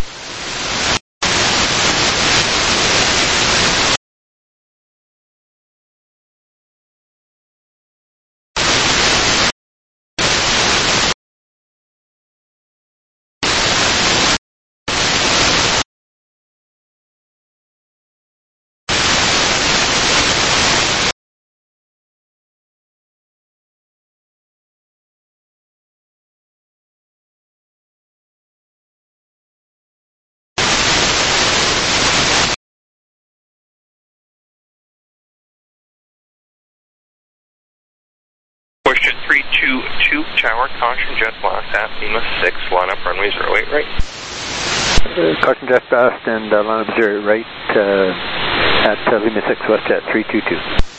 Question 322 tower, caution jet blast at Lima 6, line up runway 08 right. Caution jet blast and line up 08 right at Lima 6 West Jet 322.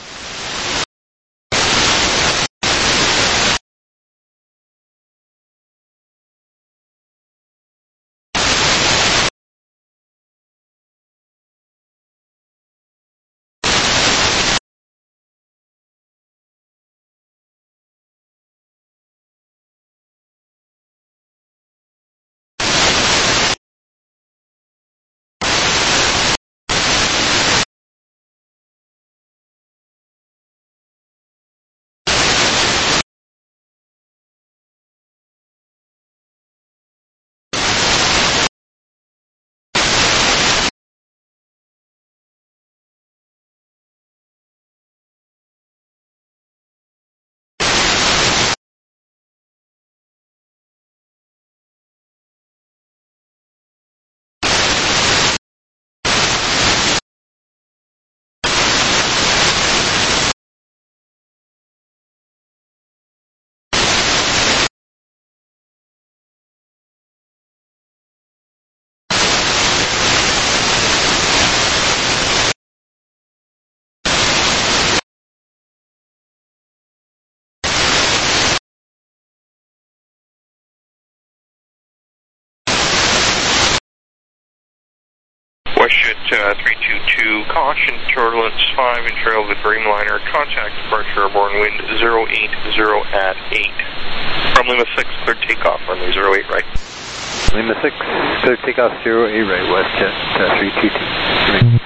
Question 322, caution, turbulence 5 in trail of the Dreamliner, contact departure airborne, wind 080 at 8. From Lima 6, clear takeoff, runway 08 right. Lima 6, clear takeoff 08 right, West Jet 322.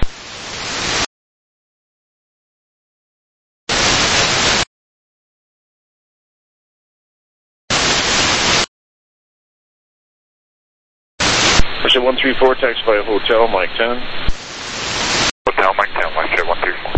Question 134, taxi by Hotel, Mike 10. Hotel Mike 10, West Jet 134.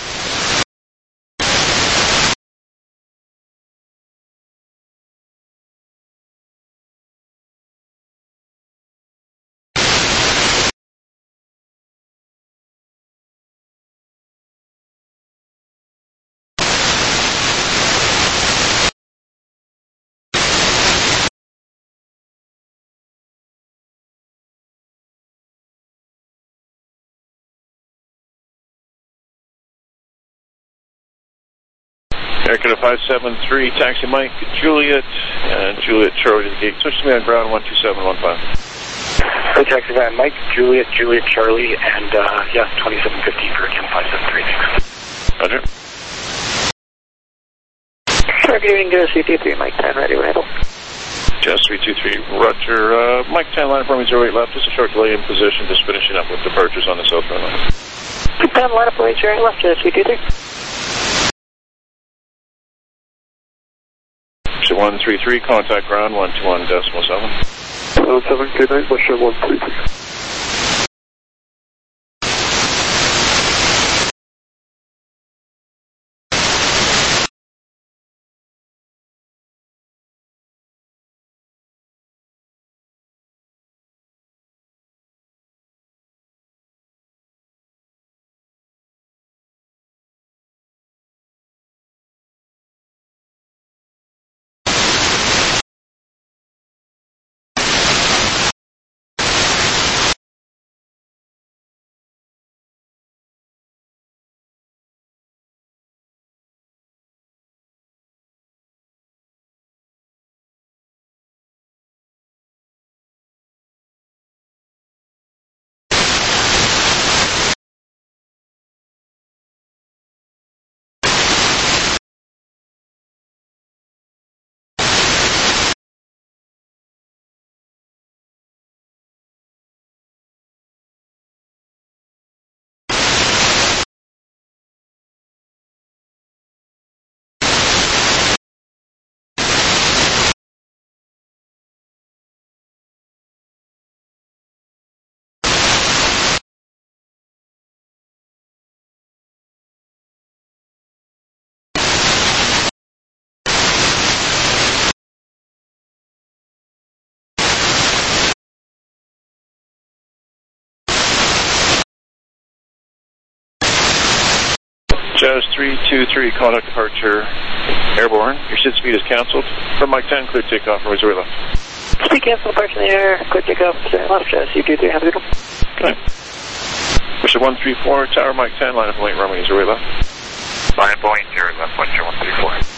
Air Canada 573, taxi Mike, Juliet, and Juliet Charlie to the gate. Switch to me on ground 12715. Hey, taxi van Mike, Juliet Charlie, and 2750 for Ken 573. Roger. Target evening to CT3, Mike 10, ready, Randall. Just 323, Roger. Mike 10, line up runway 08 left, just a short delay in position, just finishing up with departures on the south runway. 10, line up runway 08 left to CT3. 133, contact ground 121.7. 7 K9, West Jet 133. Jazz 323, contact departure airborne. Your SID speed is canceled. From Mike 10, clear takeoff, runway 0 left. Speed cancel, departure in the air, clear takeoff, 0 left, Jazz C23, have a good one. Okay. Mission 134, tower Mike 10, line up and late, runway 0 left. Line point 0 left, Lecture 134.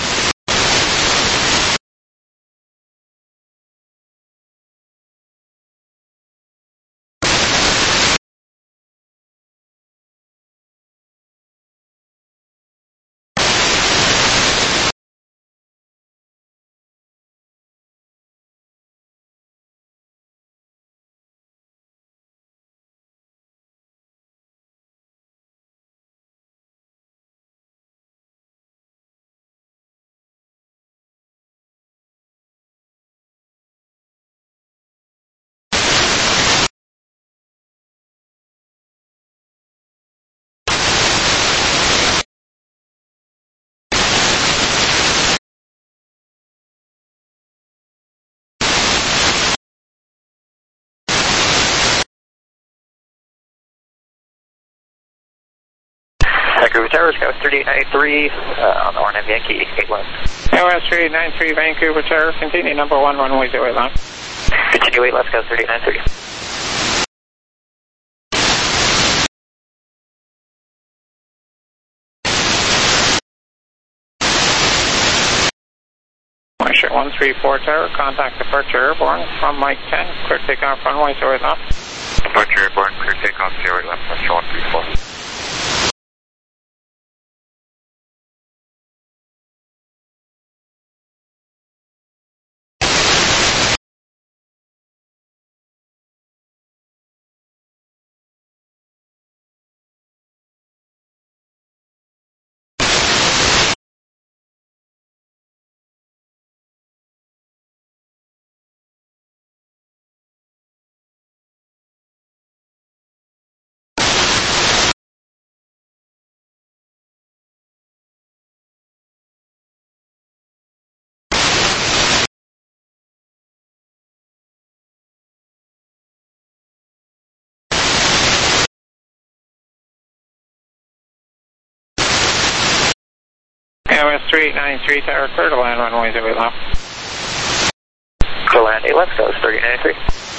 Vancouver Tower, Sky 3893, on the RNM Yankee, 8 left. Tower 3893, Vancouver Tower, continue number 1, runway 0 left. Continue 8 left, Sky 3893. Marshall 134 Tower, contact departure airborne from Mike 10, clear takeoff, runway 0 left. Departure airborne, clear takeoff, 0 left, Lecture 134. Tower 3893 Tower, clear to land, runway 0 left. Clear land 8 left, Sky 3893.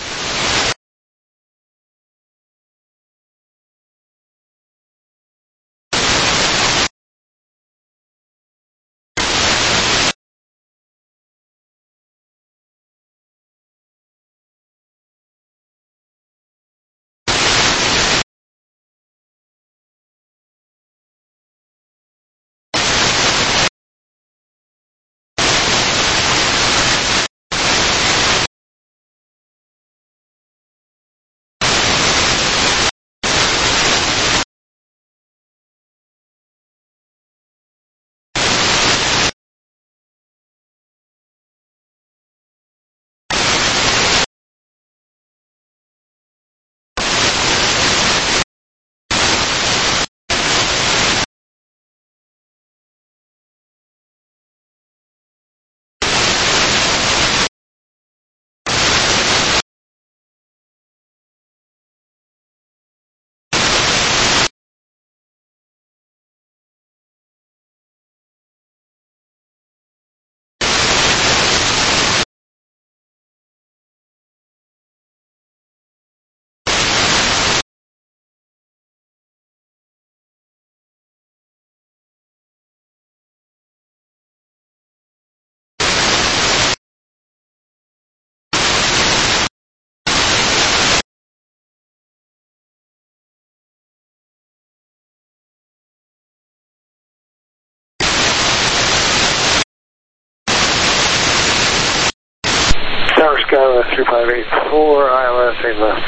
Tower Skyline 3584, ILS 8 left.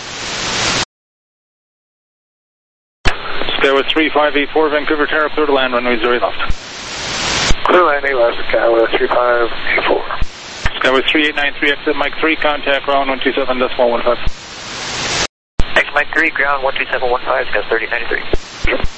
Skyway 3584, Vancouver Tower, clear to land, runway 0 left. Clear land 8 left, Skyway 3584. Skyway 3893, exit Mike 3, contact ground 127.15. Exit Mike 3, ground 12715, Sky 3893.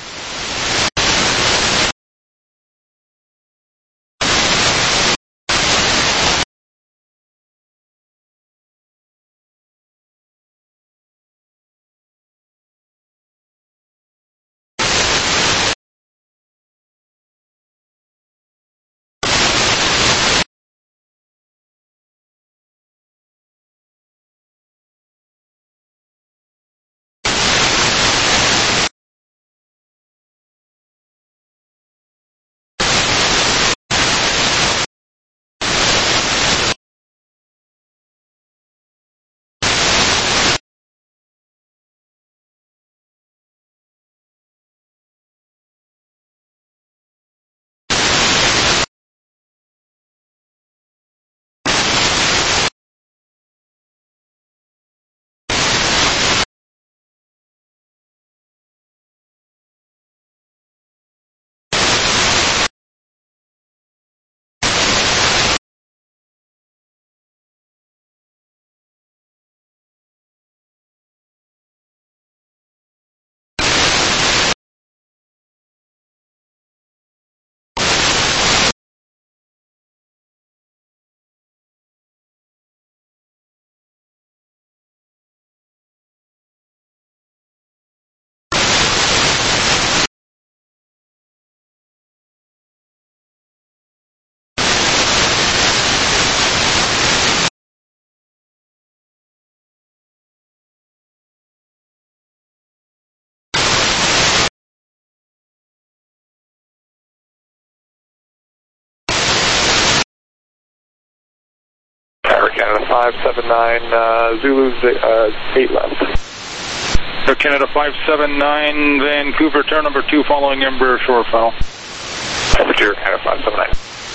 Canada 579, Zulu 8 left. Air Canada 579, Vancouver, tower number 2, following Embraer shore foul. Air Canada 579.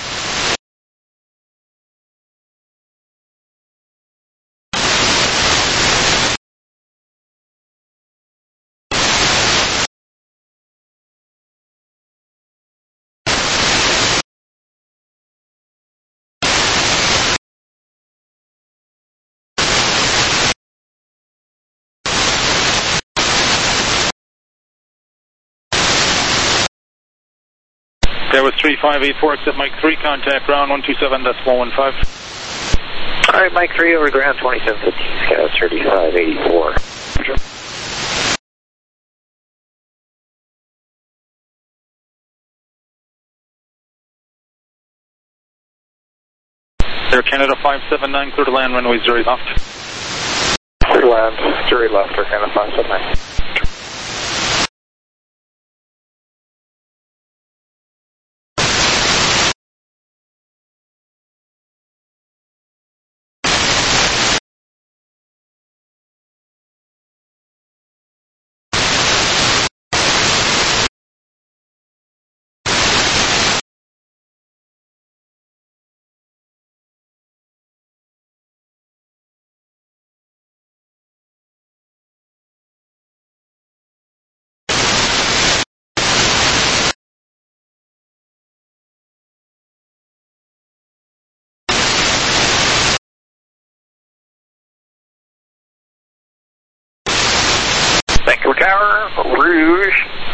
That was 3584, exit Mike 3, contact ground 127.15. Alright, Mike 3 over ground 2750, Scout 3584. Air Canada 579, clear to land, runway 0 left. Clear to land, 0 left, Air Canada 579. Vancouver Tower, Rouge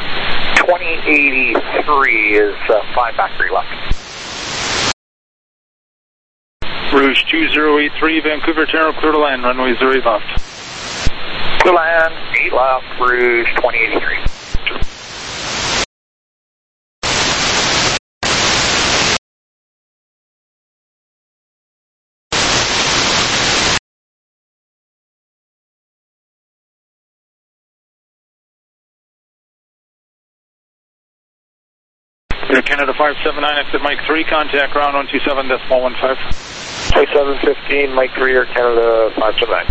2083 is 5 back 3 left. Rouge 2083, Vancouver Tower, clear to land, runway 0 left. Clear land, 8 left, Rouge 2083. Air Canada 579, exit Mike 3, contact ground 127.15. 2715, Mike 3, Air Canada 579.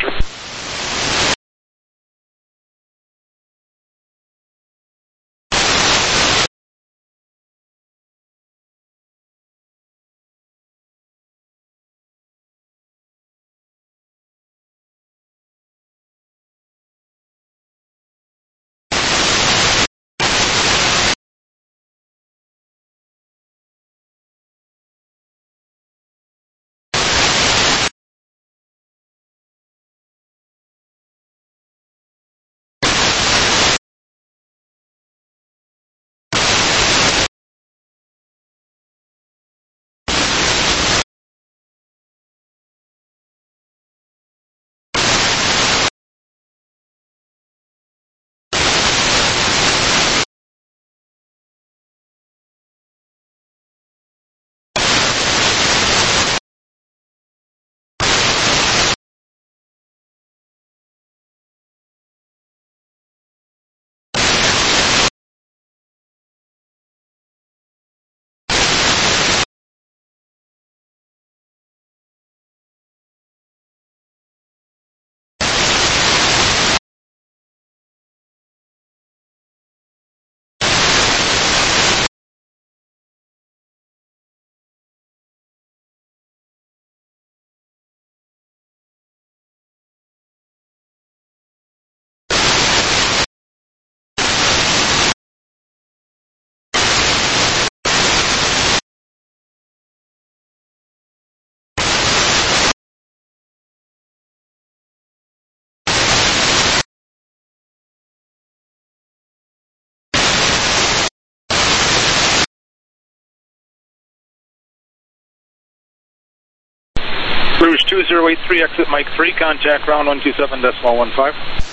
Rouge 2083, exit Mike 3, contact ground 127.15.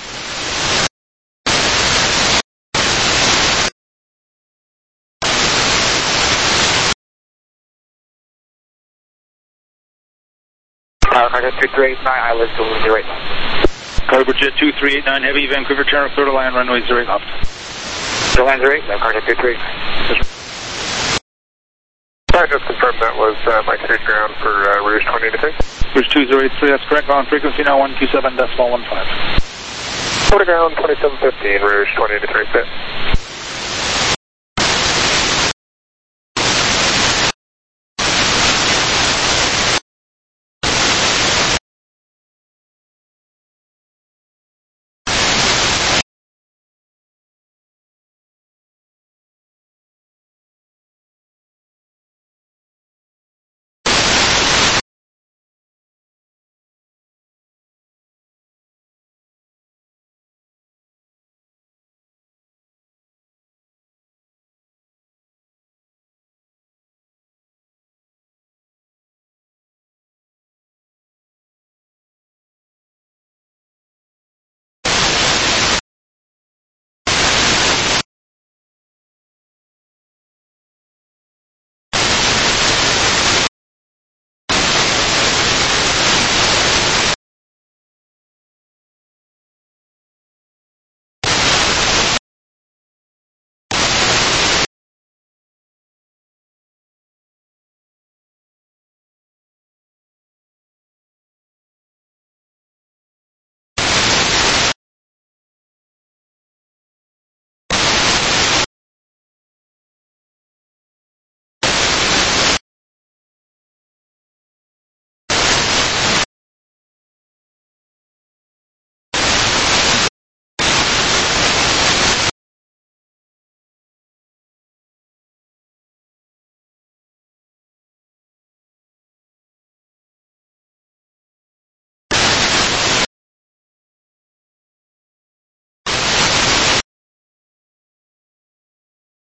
Cargo Jet 2389, Island Zulu 08 left. Cargo Jet 2389, heavy, Vancouver Tower, clear to land, runway 0 left. Clear land 08, Cargo Jet 23. I just confirmed that was Mike 3 ground for Rouge 2083. Rouge 2083, that's correct. Ground frequency now 127.15. Go to ground 2715, Rouge 2083, fit.